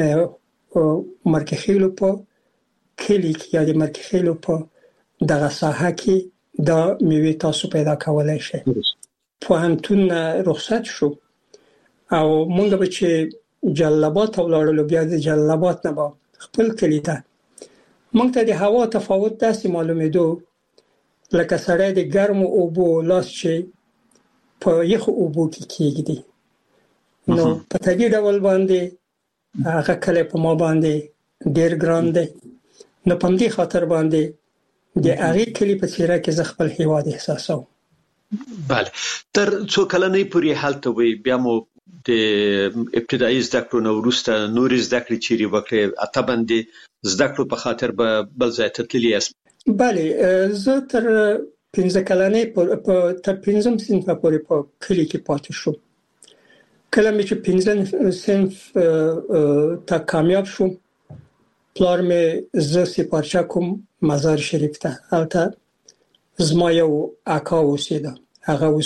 مرکخیلو په کلي کې یا د مرکخیلو په دغه ساحه کې دا میوې تاسو پیدا کولای شئ. پوهنتون رخصت شو او مونږ به چې جلال آباد ته ولاړلو، بیا د جلال آباد نه به خپل کلي ته، مونږ ته د هوا تفاوت داسې معلومېدو لکه سړی د ګرمو اوبو لاس چې په یخو اوبو کې کېږدي. نو په طبیعي ډول باندې هغه کلی په ما باندې ډېر ګران دی. نو په همدې خاطر باندې د هغې کلي په څېره کې زه خپل هېواد احساسوم. بله، تر څو کلنۍ پورې هلته وئ، بیا مو د ابتدایي زده کړو نه وروسته نورې زده کړې چیرې وکړې؟ طبعا د زده کړو په خاطر به بل ځای ته تللي یاست؟ بله، زه تر پنځه کلنۍ تر پنځم صنفه پورې په کلي کې پاتې شوم. کله مې چې پنځم صنف ته کامیاب شوم، پلار مې زه سپارچه کوم مزار شریف ته. هلته زما یو اکا اوسېده، هغه اوس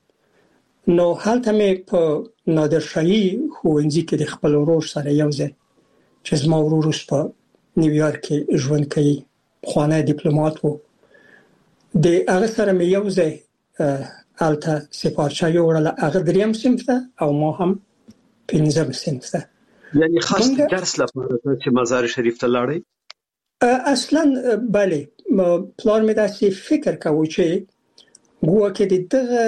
نو هلته مې په نادرشاهي ښوونځي کې د خپل ورور سره یو ځای، چې زما ورور اوس په نیویارک کې ژوند کوي، پخوانی ډیپلومات و، د هغه سره مې یو ځای هلته سپارچه یوړله. هغه دریم صنف ته او ما هم پنځم صنف ته. یعنی خاص درس لپاره چې مزار شریف ته لاړئ؟ اصلا بله، پلار مې داسې فکر کوي چې ګویا د دغه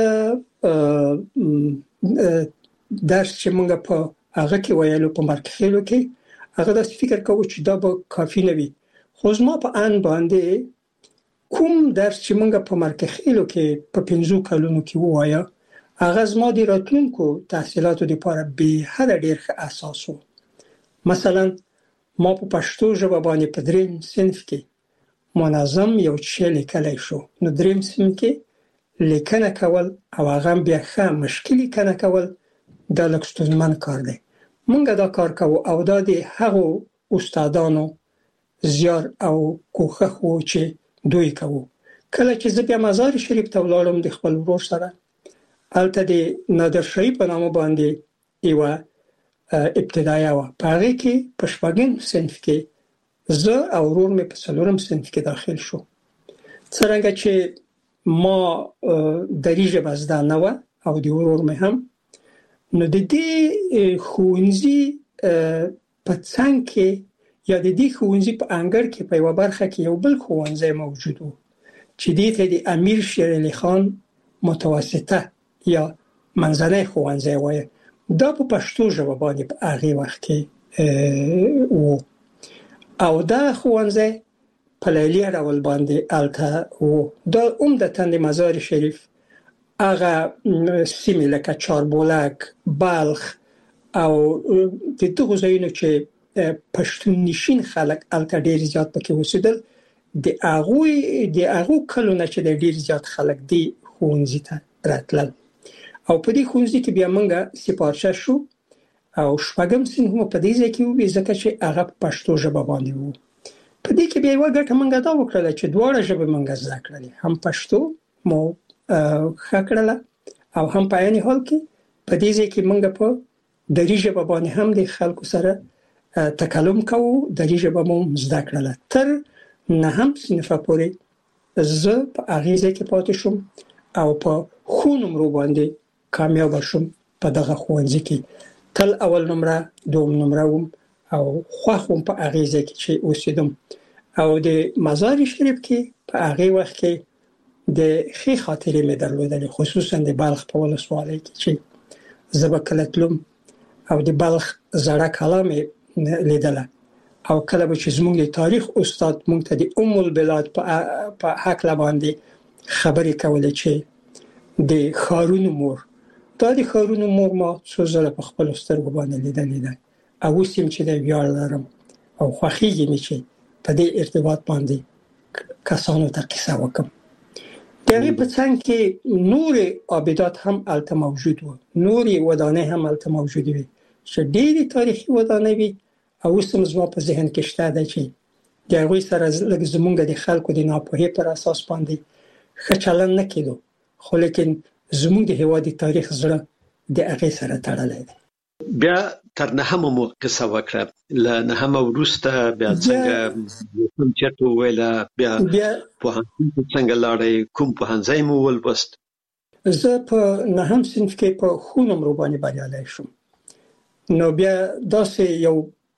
درس چې موږ په هغه کې ویلو په مرکخیلو کې، هغه داسې فکر کوي چې دا به کافي نه وي. خو زما په ان باندې کوم درس چې موږ په مرکخیلو کې په پنځو کلونو کې ووایه، هغه زما د راتلونکو تحصیلاتو لپاره به حد ډېر ښه اساس و. مثلا ما په پښتو ژبه باندې په دریم صنف کې منظم یو څه لیکلی شو. نو دریم صنف کې لیکنه کول او هغه بیا ښه مشکل لیکنه کول دا لږ ستونزمن کار دی. موږ دا کار کوو او دا د هغو استادانو زیار او کوښښ و چې دوی کوو. کله چې زه بیا مزار شریف ته ولاړم د خپل ورور سره، هلته د نادرشاهي په نامه باندې یوه ابتدایه وه، په هغې کې په شپږم صنف کې زه او ورور مې په څلورم صنف کې داخل شو. څرنګه چې ما دري ژبه زده نه وه او د ورور مې هم، نو د دې ښوونځي په څنګ کې یا د دې ښوونځي په انګړ کې په یوه برخه کې یو بل ښوونځی موجود و چې دې ته د امیر شیر علي خان متوسطه یا منځنی ښوونځی وایي. دا په پښتو ژبه باندې په هغې وخت کې و او دا ښوونځی په لیلیه ډول باندې هلته و. دا عمدتاً د مزار شریف هغه سیمې لکه چاربولک، بلخ او د دغو ځایونو چې پښتون نشین خلک هلته ډېر زیات پکې اوسېدل، د هغوی د هغو کلو نه چې د ډېر زیات خلک دې ښوونځي ته راتلل. او په دې ښوونځي کې بیا موږ سپارچه شو او شپږم صنف مو په دې ځای کې ووي، ځکه چې هغه په پښتو ژبه باندې و. په دې کې بیا یوه ګټه موږ دا وکړله چې دواړه ژبې موږ زده کړلې، هم پښتو مو ښه کړله او هم په عین حال کې په دې ځای کې موږ په دري ژبه باندې هم د خلکو سره تکلم کوو د دې ژبه مو زده کړله تر نهم صنف پورې زه په اغیزه کې پاتې شوم او په خو نمرو باندې کامیاب شوم په دغه ښوونځي کې تل اول نمره دوم نمره وم او خوښوم په اغیزه کې چې اوسېدم او د مزار شریف کې په هغه وخت کې د ښې خاطرې مې درلودلې خصوصا د بلخ په ولسوالۍ کې چې زه به کله تلم او د بلخ زړه کلا مې لیدله او کله به چې زموږ د تاریخ استاد مونږ ته د ام البلاد په حق باندې خبرې کولې چې د ښارونو مور دا د ښارونو مور ما څو ځله په خپلو سترګو باندې لیدلې ده او اوس هم چې د ویاړ لرم او خوښېږي مې چې په دې ارتباط باندې کسانو ته قصه وکړم د هغې په څنګ کې نورې آبدات هم هلته موجود وو نورې ودانۍ هم هلته موجود وي چې ډېرې تاریخي ودانۍ وي او اوس هم زما په ذهن کې شته ده چې د هغوی سره لږ زموږ د خلکو د ناپوهۍ پر اساس باندې ښه چلند نه کېدو خو لیکن زموږ د هېواد د تاریخ زړه د هغې سره تړلی دی بیا تر نهمه مو قصه وکړه له نهمه وروسته بیا څنګه کوم چېرته وویله بیا پوهنتون ته څنګه لاړئ کوم پوهنځی مو ولوست زه په نهم صنف کې په ښو نمرو باندې بریالی شوم نو بیا داسې یو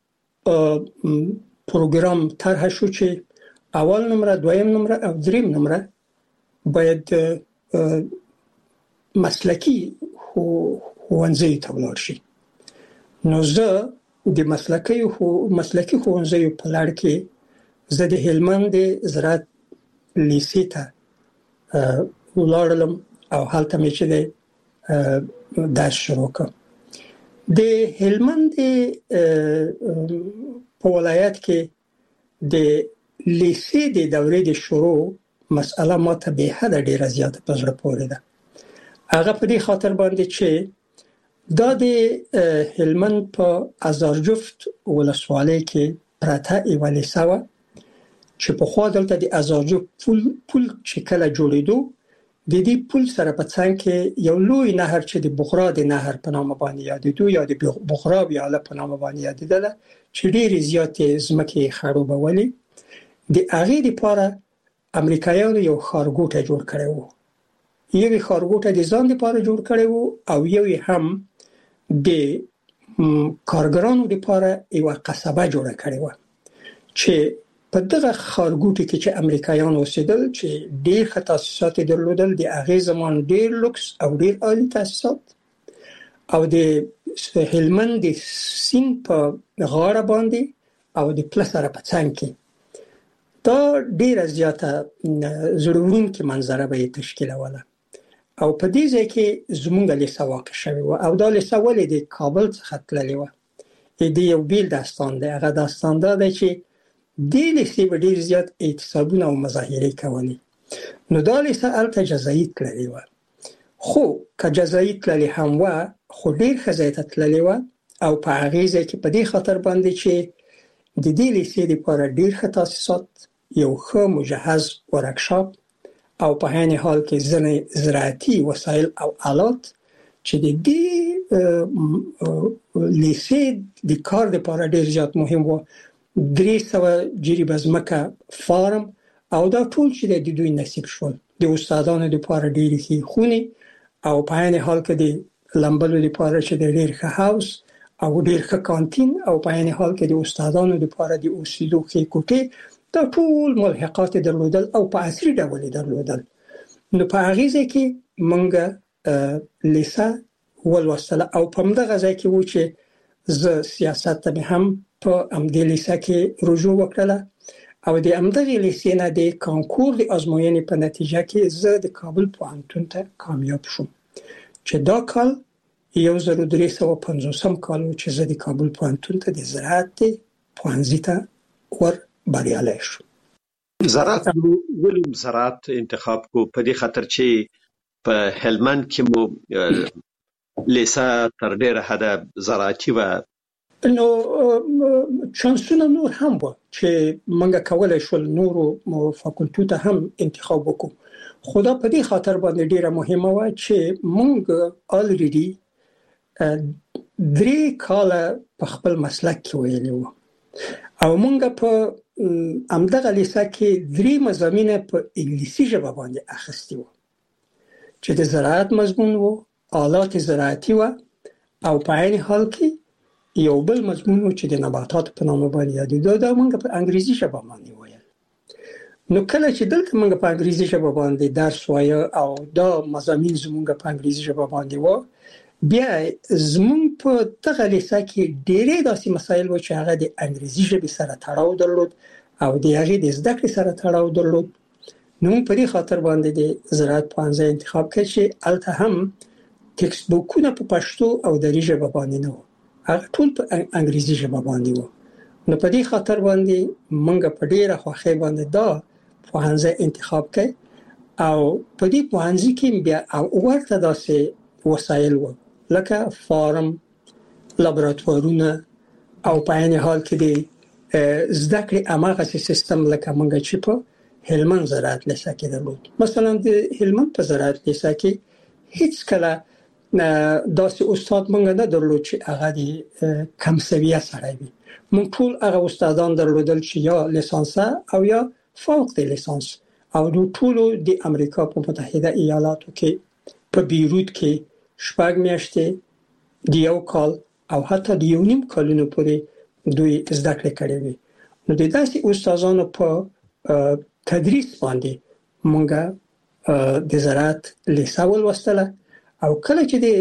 پروګرام طرحه شو چې اول نمره دویم نمره او دریم نمره باید مسلکی ښوونځیو ته ولاړ شي نو زه د مسلکی مسلکی ښوونځیو په لړ کې زه د هلمند د زراعت لیسې ته ولاړم او هلته مې چې درس شروع کړ د هلمند په ولایت کې د لیسې د دورې د شروع مسأله ماته به حد ډیره زیاته په زړه پورې ده هغه په دې خاطر باندې چې دا د هلمند په ازارجفت ولسوالۍ کې پراته یوه لیسه وه چې پخوا دلته د ازارجفت پل پل چې کله جوړېدو د دې پل سره په څنګ کې یو لوی نهر چې د بغرا د نهر په نامه باندې یادېدو یا د بغرا ویاله په نامه باندې یادېدله چې ډېرې زیاتې ځمکې یې خړوبولې د هغې دپاره امریکایانو یو ښارګوټی جوړ کړی و یو یې ښارګوټی د ځان دپاره جوړ کړی و او یو یې هم د کارګرانو دپاره یوه قصبه جوړه کړې وه چې په دغه ښارګوټي کې چې امریکایان اوسېدل چې ډېر ښه تاسیسات یې درلودل د هغې زمان ډېر لوکس او ډېر عالي تاسیسات او د هلمند د سیند په غاړه باندې او د پله سره په څنګ کې دا ډېره زیاته زړه وړونکې منظره به یې تشکیلوله او په دې ځای کې زموږ لیسه واقع شوې وه او دا لیسه ولې د کابل څخه تللې وه د یو بیل داستان دی هغه داستان دا دی چې دې لیسې به ډېر زیات اعتصابونه او مظاهرې کولې نو دا لیسه هلته جزایي تللې وه خو که جزایي تللې هم وه خو ډېر ښه ځای ته تللې وه او په هغې ځای کې په دې خاطر باندې چې د دې لیسې دپاره ډېر ښه تاسیسات یو ښه مجهز ورکشاپ او په عین حال کې ځینې زراعتي وسایل او آلات چې د دې لیسې د کار دپاره ډېر زیات مهم و درې سوه جریبه ځمکه فارم او دا ټول چې د دوی نصیب شول د استادانو دپاره ډېرې ښې خونې او په عین حال کې د لمبلو دپاره چې د ډېر ښه هاوس او ډېر ښه کانتین او په عین حال کې د استادانو دپاره د اوسېدو ښې کوټې دا ټول ملحقات درلودل او په عصري ډول درلودل نو په هغې ځای کې موږ لیسه ولوستله او په همدغه ځای کې و چې زه سیاست ته مې هم په همدې لیسه کې رجوع وکړله او د همدغې لیسې نه د کانکور د ازموینې په نتیجه کې زه د کابل پوهنتون ته کامیاب شوم چې دا کال یو زر و درې سوه پنځوسم کال و چې زه د کابل پوهنتون ته د زراعت پوهنځي ته ور بریالی شوم زراعت ولې زراعت انتخاب کو په دې خاطر چې په هلمند کې مو لیسه تر ډېره حده زراعتي وه نو چانسونه نور هم وه چې موږ کولی شول نورو فاکولټو ته هم انتخاب وکړو خو دا په دې خاطر باندې ډېره مهمه وه چې موږ الریډي درې کاله په خپل مسلک کې ویلي وو او مونږ په همدغه لیسه کې درې مضامین په انګلیسي ژبه باندې اخیستي وو چې د زراعت مضمون وو، آلات زراعتي وو او په عین حال کې یو بل مضمون وو چې د نباتات په نامه باندې یادېده. دا مونږ په انګریزي ژبه باندې ویل. نو کله چې دلته مونږ په انګریزي ژبه باندې درس وایو او دا مضامین زمونږ په انګریزي ژبه باندې وو، بیا زمونږ په دغه لیسه کې ډېرې داسې مسایل وو چې هغه د انګریزي ژبې سره تړاو درلود او د هغې د زده کړې سره تړاو درلود. نو موږ په دې خاطر باندې د زراعت پوهنځی انتخاب کړ چې هلته هم ټکسټ بوکونه په پښتو او دري ژبه باندې نه وو، هغه ټول په انګریزي ژبه باندې وو. نو په دې خاطر باندې موږ په ډېره خوښۍ باندې دا پوهنځی انتخاب کړ او په دې پوهنځي کې بیا ورته داسې وسایل وو لکه فارم، لابراتوارونه او په عین حال کې د زده کړې هماغه سیستم لکه موږ چې په هلمند زراعت لیسه کې درلود. مثلا د هلمند په زراعت لیسه کې هیڅ کله داسې استاد موږ نه درلود چې هغه د کم سویه سړی وي. موږ ټول هغه استادان درلودل چې یا لیسانسه او یا فوق د لیسانس او د ټولو د امریکا په متحده ایالاتو کې په بیروت کې شپږ میاشتې د یو کال او حتی د یو نیم کالونو پورې دوی زده کړې کړې وي. نو د داسې استادانو په تدریس باندې موږ د زراعت لیسه ولوستله او کله چې د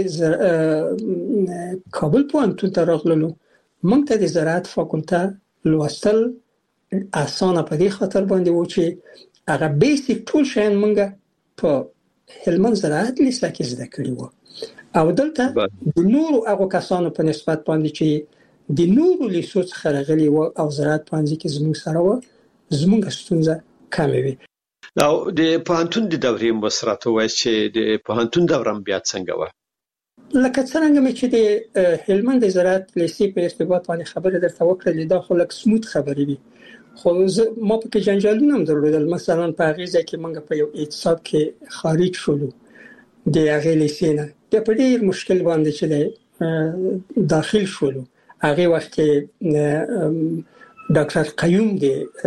کابل پوهنتون ته راغلو موږ ته د زراعت فاکولته لوستل اسانه په دې خاطر باندې و چې هغه بیسیک ټول شیان موږ په هلمند زراعت لیسه کې زده کړي وو او دلته د نورو هغه کسانو په نسبت باندې چې د نورو لیسو څخه راغلي وو او زراعت پوهنځي کې زموږ سره وو زموږ ستونزه کمه وي. او د پوهنتون د دورې مسرات وایي چې د پوهنتون دورم بیا څنګه و؟ لکه څنګه مې چې د هلمند زراعت لیسې په ارتباط باندې خبره درته وکړه، دا خو لک سموت خبرې دي، خو ما په کې جنجالونه هم درلودل. مثلا په هغه ځای کې موږ په یو اعتصاب کې خارج شولو د هغه لیسې نه، بیا په ډېر مشکل باندې چې داخل شولو. هغه وخت کې ډاکټر قیوم د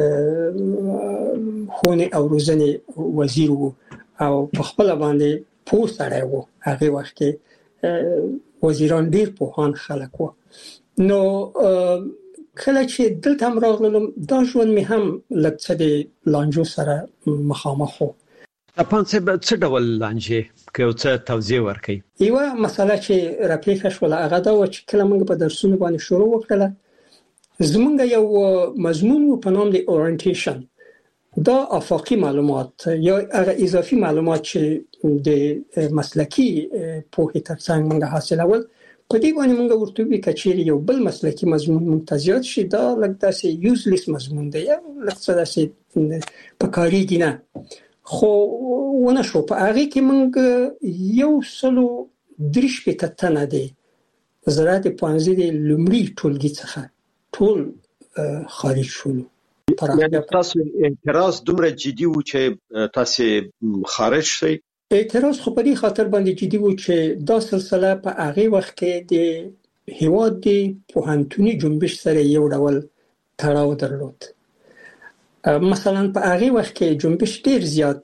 ښوونې او روزنې وزیر وو او په خپل باندې پوه سړی وو. هغه وخت کې وزیران ډېر پوهان خلک وو. نو کله چې دلته هم راغلم دا ژوند مې هم لږ څه د لانجو سره مخامخ وو. تاسو به څه ډول لانجې کې او څه توضیح ورکړئ؟ یوه مسله چې راپېښه شوله هغه دا و چې کله موږ په درسونو باندې شروع وکړله زمونږ یو مضمون په نام د اورینټیشن، دا افاقي معلومات یا هغه اضافي معلومات چې د مسلکی پوهې ترڅنګ موږ حاصلول په دې باندې موږ ورته وی کچېری یو بل مسلکی مضمون ممتازیات شي دا لکه داسې یوزلیس مضمون دی یا لکه داسې په کاریږي نه. خو ونه شو په هغه کې موږ یو سلو درش په تنه دی زراعت پوهنځي د لومړي ټولګي څخه ټول خارج شول. یعنی تاسو اعتراض دومره جدي و چې تاسو خارج شئ؟ اعتراض خو په دې خاطر باندې جدي و چې دا سلسله په هغه وخت کې د هیواد د پوهنتوني جنبش سره یو ډول تړاو درلود. مثلا په هغه وخت کې جنبش ډیر زیات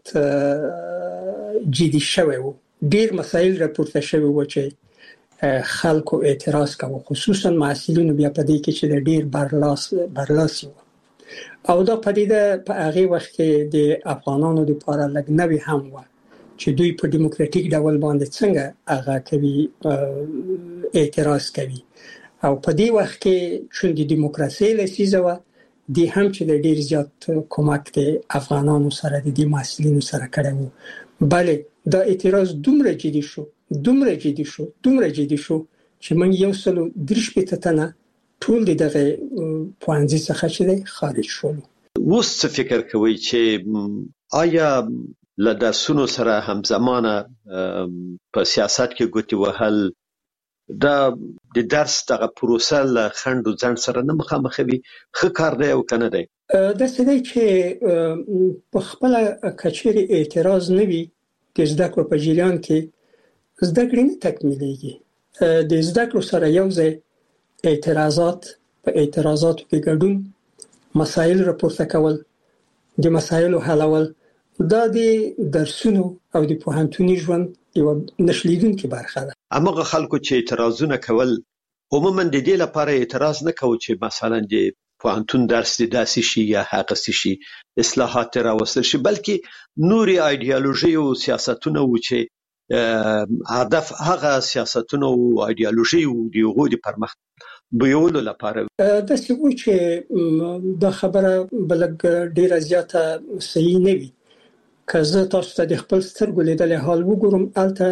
جدي شوی و، ډیر مسایل راپورته شوی و چې خلکو اعتراض کاوه، خصوصا محصلینو بیا په دې کې چې ډیر برلاس برلاسي و او دا پدیده په هغه وخت کې د افغانانو لپاره لږ نوې هم و چې دوی په دیموکراتیک ډول باندې څنګه هغه کوي اعتراض کوي او په دې وخت کې چې د دیموکراسي لسیزه و دی هم چې ډیر زیات کومک د افغانانو سره د دې محصلینو سره کړو. بله دا اعتراض دومره جدي شو دومره جدي شو دومره جدي شو چې من یو سلو درش په تنه ټول دغه پوهنځي څخه چې خارج شول. اوس څه فکر کوي چې آیا له درسونو سره همزمانه په سیاست کې ګوتې وهل دا د درس دغه پروسه له خنډ او ځنډ سره نه مخامخوي؟ ښه کار دی او کنه دی؟ دا څه دی چې په خپل کچېرې اعتراض نه وي د زده کړو په جریان کې زده کړې نه تکمیلېږي. د زده کړو سره یو ځای اعتراضات په اعتراضاتو کې ګډون، مسایل راپورته کول، د مسایلو حلول، دا د درسونو او د پوهنتوني ژوند یو نشلیدونکې برخه ده. هغه خلکو چې اعتراضونه کول عموما د دې لپاره اعتراض نه کوي چې مثلا د پوهنتون درس د داسې شي یا هغه شي اصلاحات راوستل شي، بلکې نوري ایدئولوژي او سیاستونه و چې هدف هغه سیاستونه او ایدئولوژي او د هغو د پرمخ بیولو لپاره د څه و چې دا خبره بلګ ډیره زیاته صحیح نه وي. که زه تاسو ته د خپل سترګو لیدل حال وګورم، البته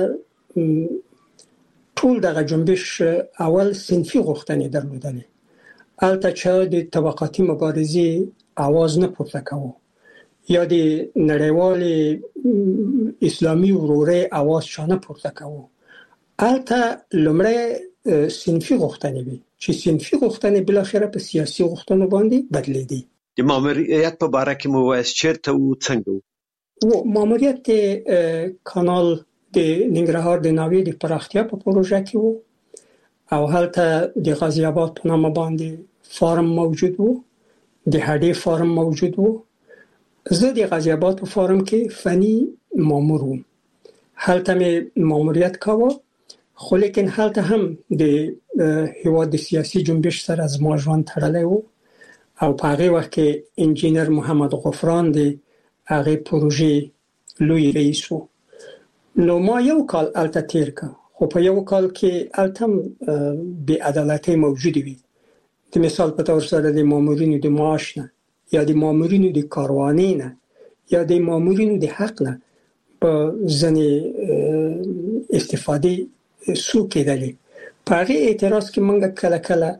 ټول دغه جنبش اول صنفي غوښتنې درلودلې، البته چې د طبقاتي مبارزې आवाज نه پورته کوو یا د نړیوال اسلامي ورورۍ आवाज شانه پورته کوو. البته لمړی صنفي غوښتنې وي چې صنفي غوښتنې بل اخره په سیاسي غوښتنو باندې بدلېدي. د ماموریت په اړه کې مو وایي چیرته او څنګه و ماموریت کانال د ننګرهار د ناوې د پراختیا په پروژه کې وو او هلته د غازی آباد په نامه باندې فارم موجود وو، د هډې فارم موجود وو. زه د غازی آباد په فارم کې فني مامور وم، هلته مې ماموریت کاوه، خو لیکن هلته هم د هیواد د سیاسي جنبش سره زما ژوند تړلی وو او په هغه وخت کې انجینر محمد غفران د هغه پروژې لوی رئیس وو. نو ما یو کال الته تیر که، خو په یو کال کې الته بې عدالتۍ موجودې وي. د مثال په تور سره د مامورینو د معاش نه یا د مامورینو د کاروانۍ نه یا د مامورینو د حق نه په ځنې استفادې سو کېدلې. په هغې اعتراض کې موږ کله کله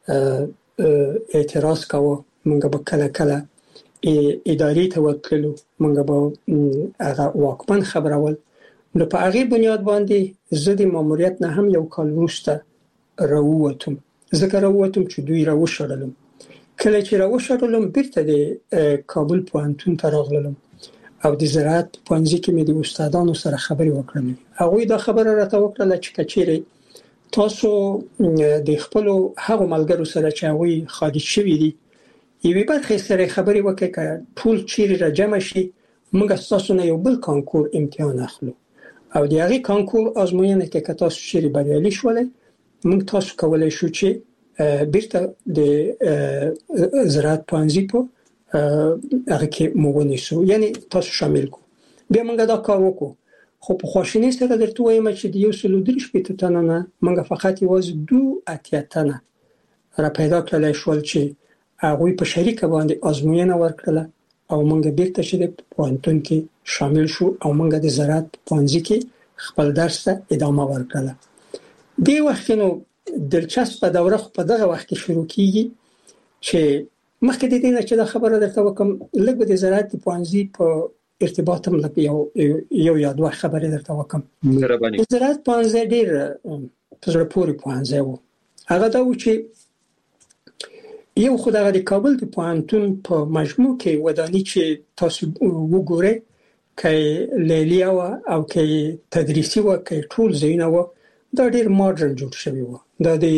اعتراض کاوه، موږ به کله کله ادارې ته ورتللو، موږ به هغه واکمن خبرول. نو په هغې بنیاد باندې زه د ماموریت نه هم یو کال وروسته راووتم، ځکه راووتم چې دوی راوشړلم. کله چې راوشړلم بیرته د کابل پوهنتون ته راغلم او د زراعت پوهنځي کې مې د استادانو سره خبرې وکړم. هغوی دا خبره راته وکړله چې که چیرې تاسو د خپلو هغو ملګرو سره چې هغوی خارج شوي دي یوې برخې سره خبرې وکړئ، که ټول چیرې را جمع شي موږ ستاسو نه یو بل کانکور امتحان اخلو او د هغې کانکور ازموینه کې که تاسو چیرې بریالي شولئ موږ تاسو کولی شو چې بیرته د زراعت پوهنځي په هغه کې مو ونیسو، یعنی تاسو شامل کو. بیا موږ دا کار وکړو، خو په خواشینۍ سره درته وایم چې د یو سلو درې شپېته تنو نه موږ فقط یوازې دوه اتیا تنه را پیدا کړلی شول چې هغوی په شریکه باندې ازموینه ورکړله او موږ بیرته چې د پوهنتون کې شامل شو او موږ د زراعت پوهنځي کې خپل درس ته ادامه ورکړله. دې وخت نو دلچسپه دوره خو په دغه وخت کې شروع کیږي چې مخکې د دې نه چې دا خبره درته وکم لږ د زراعت پوهنځي په ارتباط هم لږ یو یو یا دوه خبرې درته وکم. مهرباني. زراعت پوهنځي ډېر په زړه پورې پوهنځی و. هغه دا و چې یو خو دغه د کابل د پوهنتون په مجموع کې وداني چې تاسو وګورئ که لیلیه وه او که تدریسي وه که ټول ځایونه وه دا ډېر ماډرن جوړ شوي وه. دا د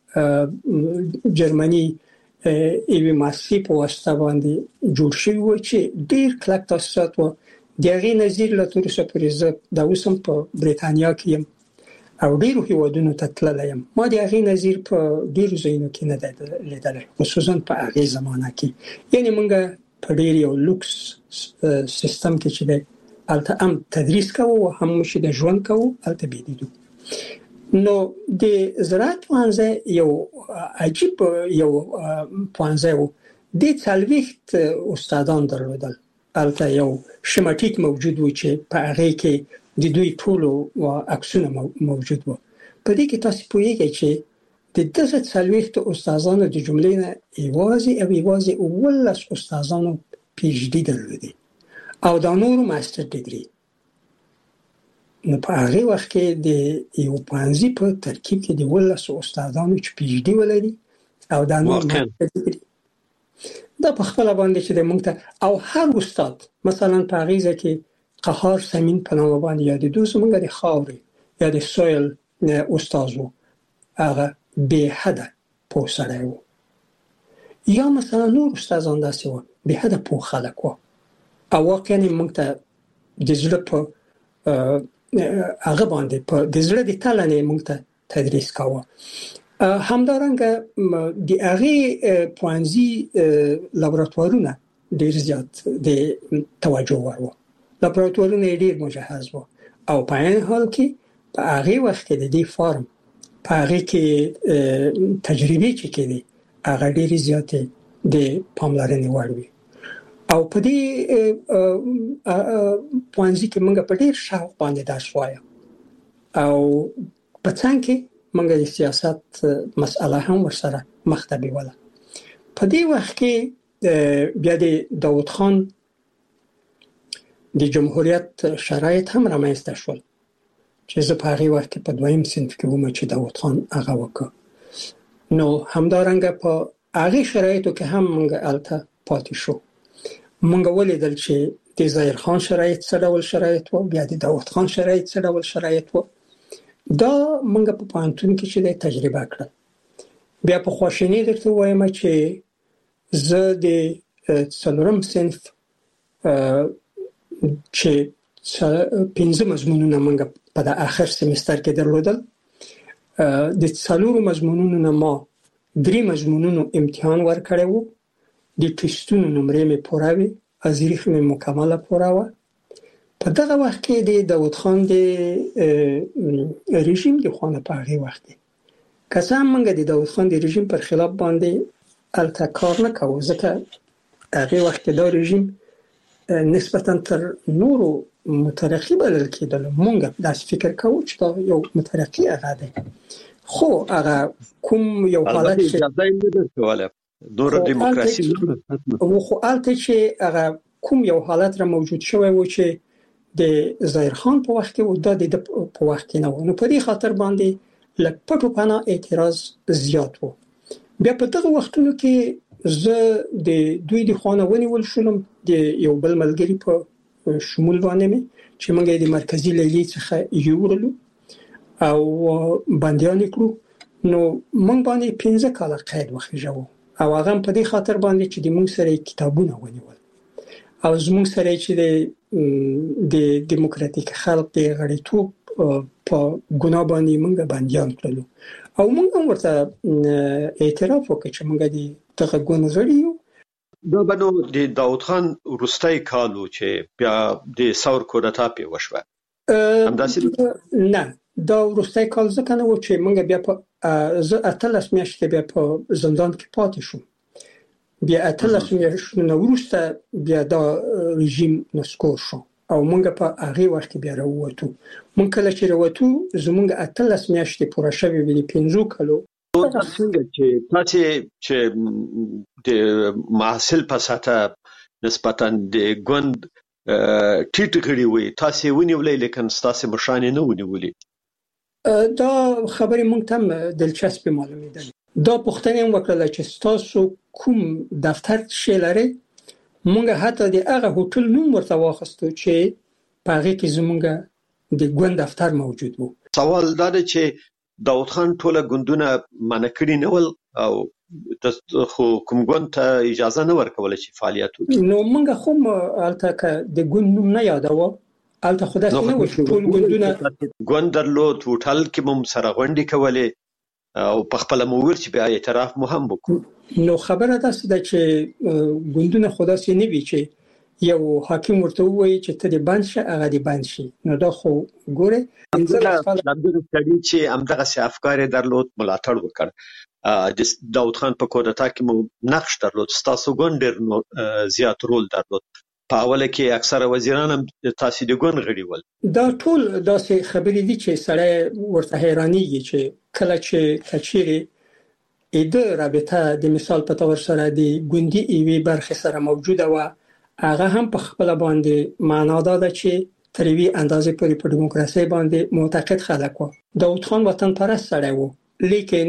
جرمني یوې مؤسسې په واسطه باندې جوړ شوي وه چې ډېر کلک تاسیسات وه. د هغې نظیر له تر اوسه پورې زه دا اوس هم په بریتانیا کې یم او ډېرو هیوادونو ته تللی یم. ما د هغې نظیر په ډېرو ځایونو کې نه دی لیدلی، خصوصا په هغې زمانه کې. یعنې موږ په ډېر یو لوکس سیستم کې چې دی هلته هم تدریس کوو او هم چې د ژوند کوو هلته بېدیدو. نو د زراعت پوهنځی یو عجیب یو پوهنځی و. دې څلوېښت استادان درلودل. هلته یو شمټیک موجود و چې په هغې کې د دوی ټولو عکسونه موجود و. په دې کې تاسو پوهیږئ چې د دغه څلوېښتو استادانو د جملې نه یوازې او یوازې اوولس استادانو پی ایچ ډي درلودې او دا نورو ماستر ډیګري. نو په هغې وخت کې د یو پوهنځي په ترکیب کې د اوولسو استادانو چې پی ایچ ډي ولري او دا نور ماستر ډیګري دا په خپله باندې چې د موږ ته او هر استاد مثلا په هغې ځای کې قهار سمین په نامه باندې یادېدو زموږ د خاورې یا د سویل استاد وو هغه به حد په سره وو یا مثلا نور استادان داسې وو به حد په خلک وو او واقعا موږ ته د زړه په هغه باندې په د زړه د تلنې موږ ته تدریس کاوه همدارنګه د هغه پوانزي لابراتوارونه ډیر زیات د توجه ورو لابراتوارونه ډیر مجهز وو او په این حال کې په هغه وخت کې د دې فارم په هغه کې تجربې چې کېدې هغه ډیر زیات د پاملرنې وړ وي او په دې پوانزي کې موږ په ډیر شاوخ باندې درس وایو او په څنګه کې موږ د سیاست مسأله هم ورسره مخ ته بیوله په دې وخت کې بیا د داوود خان د جمهوریت شرایط هم رامنځته شول چې زه په هغه وخت کې په دویم صنف کې وم چې داوود خان هغه وکړ نو همدارنګه په هغه شرایطو کې هم موږ الته پاتې شو موږ ولیدل چې د ظاهر خان شرایط څه ډول شرایط وو بیا د داوود خان شرایط څه ډول شرایط وو دا موږ په پانتون کې چې د تجربه کړل بیا په خواشینی درته وایم چې زه د څلورم صنف چې پنځه مضمونونه موږ په د اخر سمستر کې درلودل د څلورو مضمونونو نه ما درې مضمونونو امتحان ورکړی وو د ټیسټونو نمرې مې پوره وې ازریخ مې مکمله پوره وه په دغه وخت کې د داوود خان د رژیم د خوانه په هغه وخت کې که څه هم موږ د داوود خان د رژیم پر خلاف باندې الته کار نه کوو ځکه هغه وخت دا رژیم نسبتا تر نورو مترقی بلل کېدل موږ داسې فکر کوو چې دا یو مترقی هغه دی خو هغه کوم یو حالت چې اجازه یې نه درکوله دور دیموکراسي او خو الته چې هغه کوم یو حالت را موجود شوی و چې د ظاهر خان په وخت کې و د په وخت کې نه و نو په دې خاطر باندې لکه پټو پانا اعتراض زیات و بیا په دغه وختونو کې زه د دوی د خوانه ونیول شولم د یو بل ملګری په شمول باندې مې چې موږ د مرکزی لیلی څخه یوړلو او باندې کړو نو موږ باندې پنځه کاله قید وخیژو او هغه په دې خاطر باندې چې د موږ سره کتابونه ونیول او زموږ سره چې د د دیموکراتیک خلق د غړیتوب په ګناه باندې موږ باندې کړلو او موږ هم ورته اعتراف وکړ چې موږ د دغه ګوند غړي یو دا بنو د داوود خان وروستي کالو چې بیا د ثور کودتا په وشوه همداسې نه دا وروستي کال ځکه نه و چې موږ بیا په زه اتلس میاشتې بیا په زندان کې پاتې شوم بیا اتلس میاشتې نو وروسته بیا دا رژیم نسکور شو او موږ په هغه وخت بیا راووتو موږ کله چې راووتو زموږ اتلس میاشتې پوره شوې وې پنځو کلو څنګه چې تاسو چې د محصل په ساته نسبتا د ګوند ټیټ غړي وي تاسو ونیولې لیکن تاسو مشانه نه ونیولې دا خبرې مونږ ته دلچسپ معلومیدل دا پوښتنه وکړه چې تاسو کوم دفتر شلره مونږ حتی د هغه هوټل نوم ورته واخستو چې په هغه کې زمونږ د ګوند دفتر موجود وو سوال دا دی چې داوود خان ټوله ګوندونه منع کړی نه ول او خو کوم ګوند ته اجازه نه ورکول چې فعالیت وکړي نو موږ خو الته د ګوند نوم نه یادو الته خدای نه و ټول ګوندونه ګوند درلود هوټل کې مم سره غونډې کولې او په خپل مور چې بیا اعتراف مو هم وکړو نو خبره ده چې ګوندونه خدای سي نه وی چې یو حاکم ورته وایي چې ته دې بند شه هغه دې بند شي نو دا خو ګوره دغه ستړي چې همدغه سي افکار درلود ملاتړ وکړ د داوود خان په کودتا کې مو نقش درلود تاسو ګوند ډېر زیات رول درلود په اوله کې اکثره وزیران هم تاسو د ګوند غړي ول دا ټول داسې خبرې دي چې سړی ورته حیرانيږي چې کله چې کچيري اده رابطه د مثال په تور سره د ګوندي ایوي برخه سره موجوده و هغه هم په خپل باندې معنا ده چې تروي اندازې پورې په دیموکراسي باندې معتقد خلک و داوود خان وطن پرست سړی و لیکن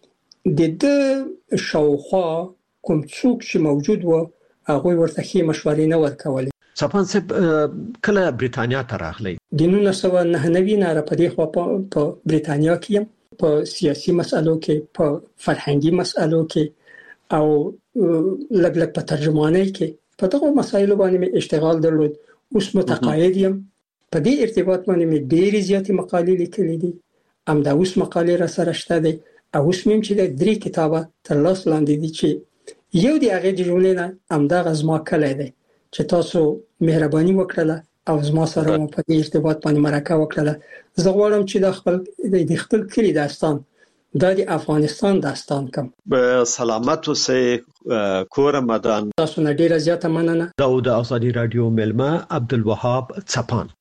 د د شاوخوا کوم څوک چې موجود و هغه ورته هیڅ مشورې نه ورکولې صفان صاحب کله بریتانیا ته راغلی؟ د نولس سوه نهه نوي نه را پدې خو په بریتانیا کې په سیاسي مسالو کې په فرهنګي مسالو کې او لږ لږ په ترجمانۍ کې په دغه مسایلو باندې اشتغال درلود. اوس متقاعد یم. په دې ارتباط باندې مې ډېرې زیاتې مقالې لیکلې دي. ام دا اوس مقالې را سره شته دي او اوس مې چې د درې کتابه تر لاس لاندې دي چې یو دی هغه د جملې نه ام دا غزما کله دی چې تاسو مهرباني وکړه او زما سره مو په دې ارتباط باندې مرکه وکړه. زه غواړم چې د خپل د خپل کلی داستان د افغانستان داستان کوم. به سلامت اوسئ کور مدان. تاسو نه ډیره زیاته مننه. دا د ازادي رادیو ملما عبدالوهاب څپان.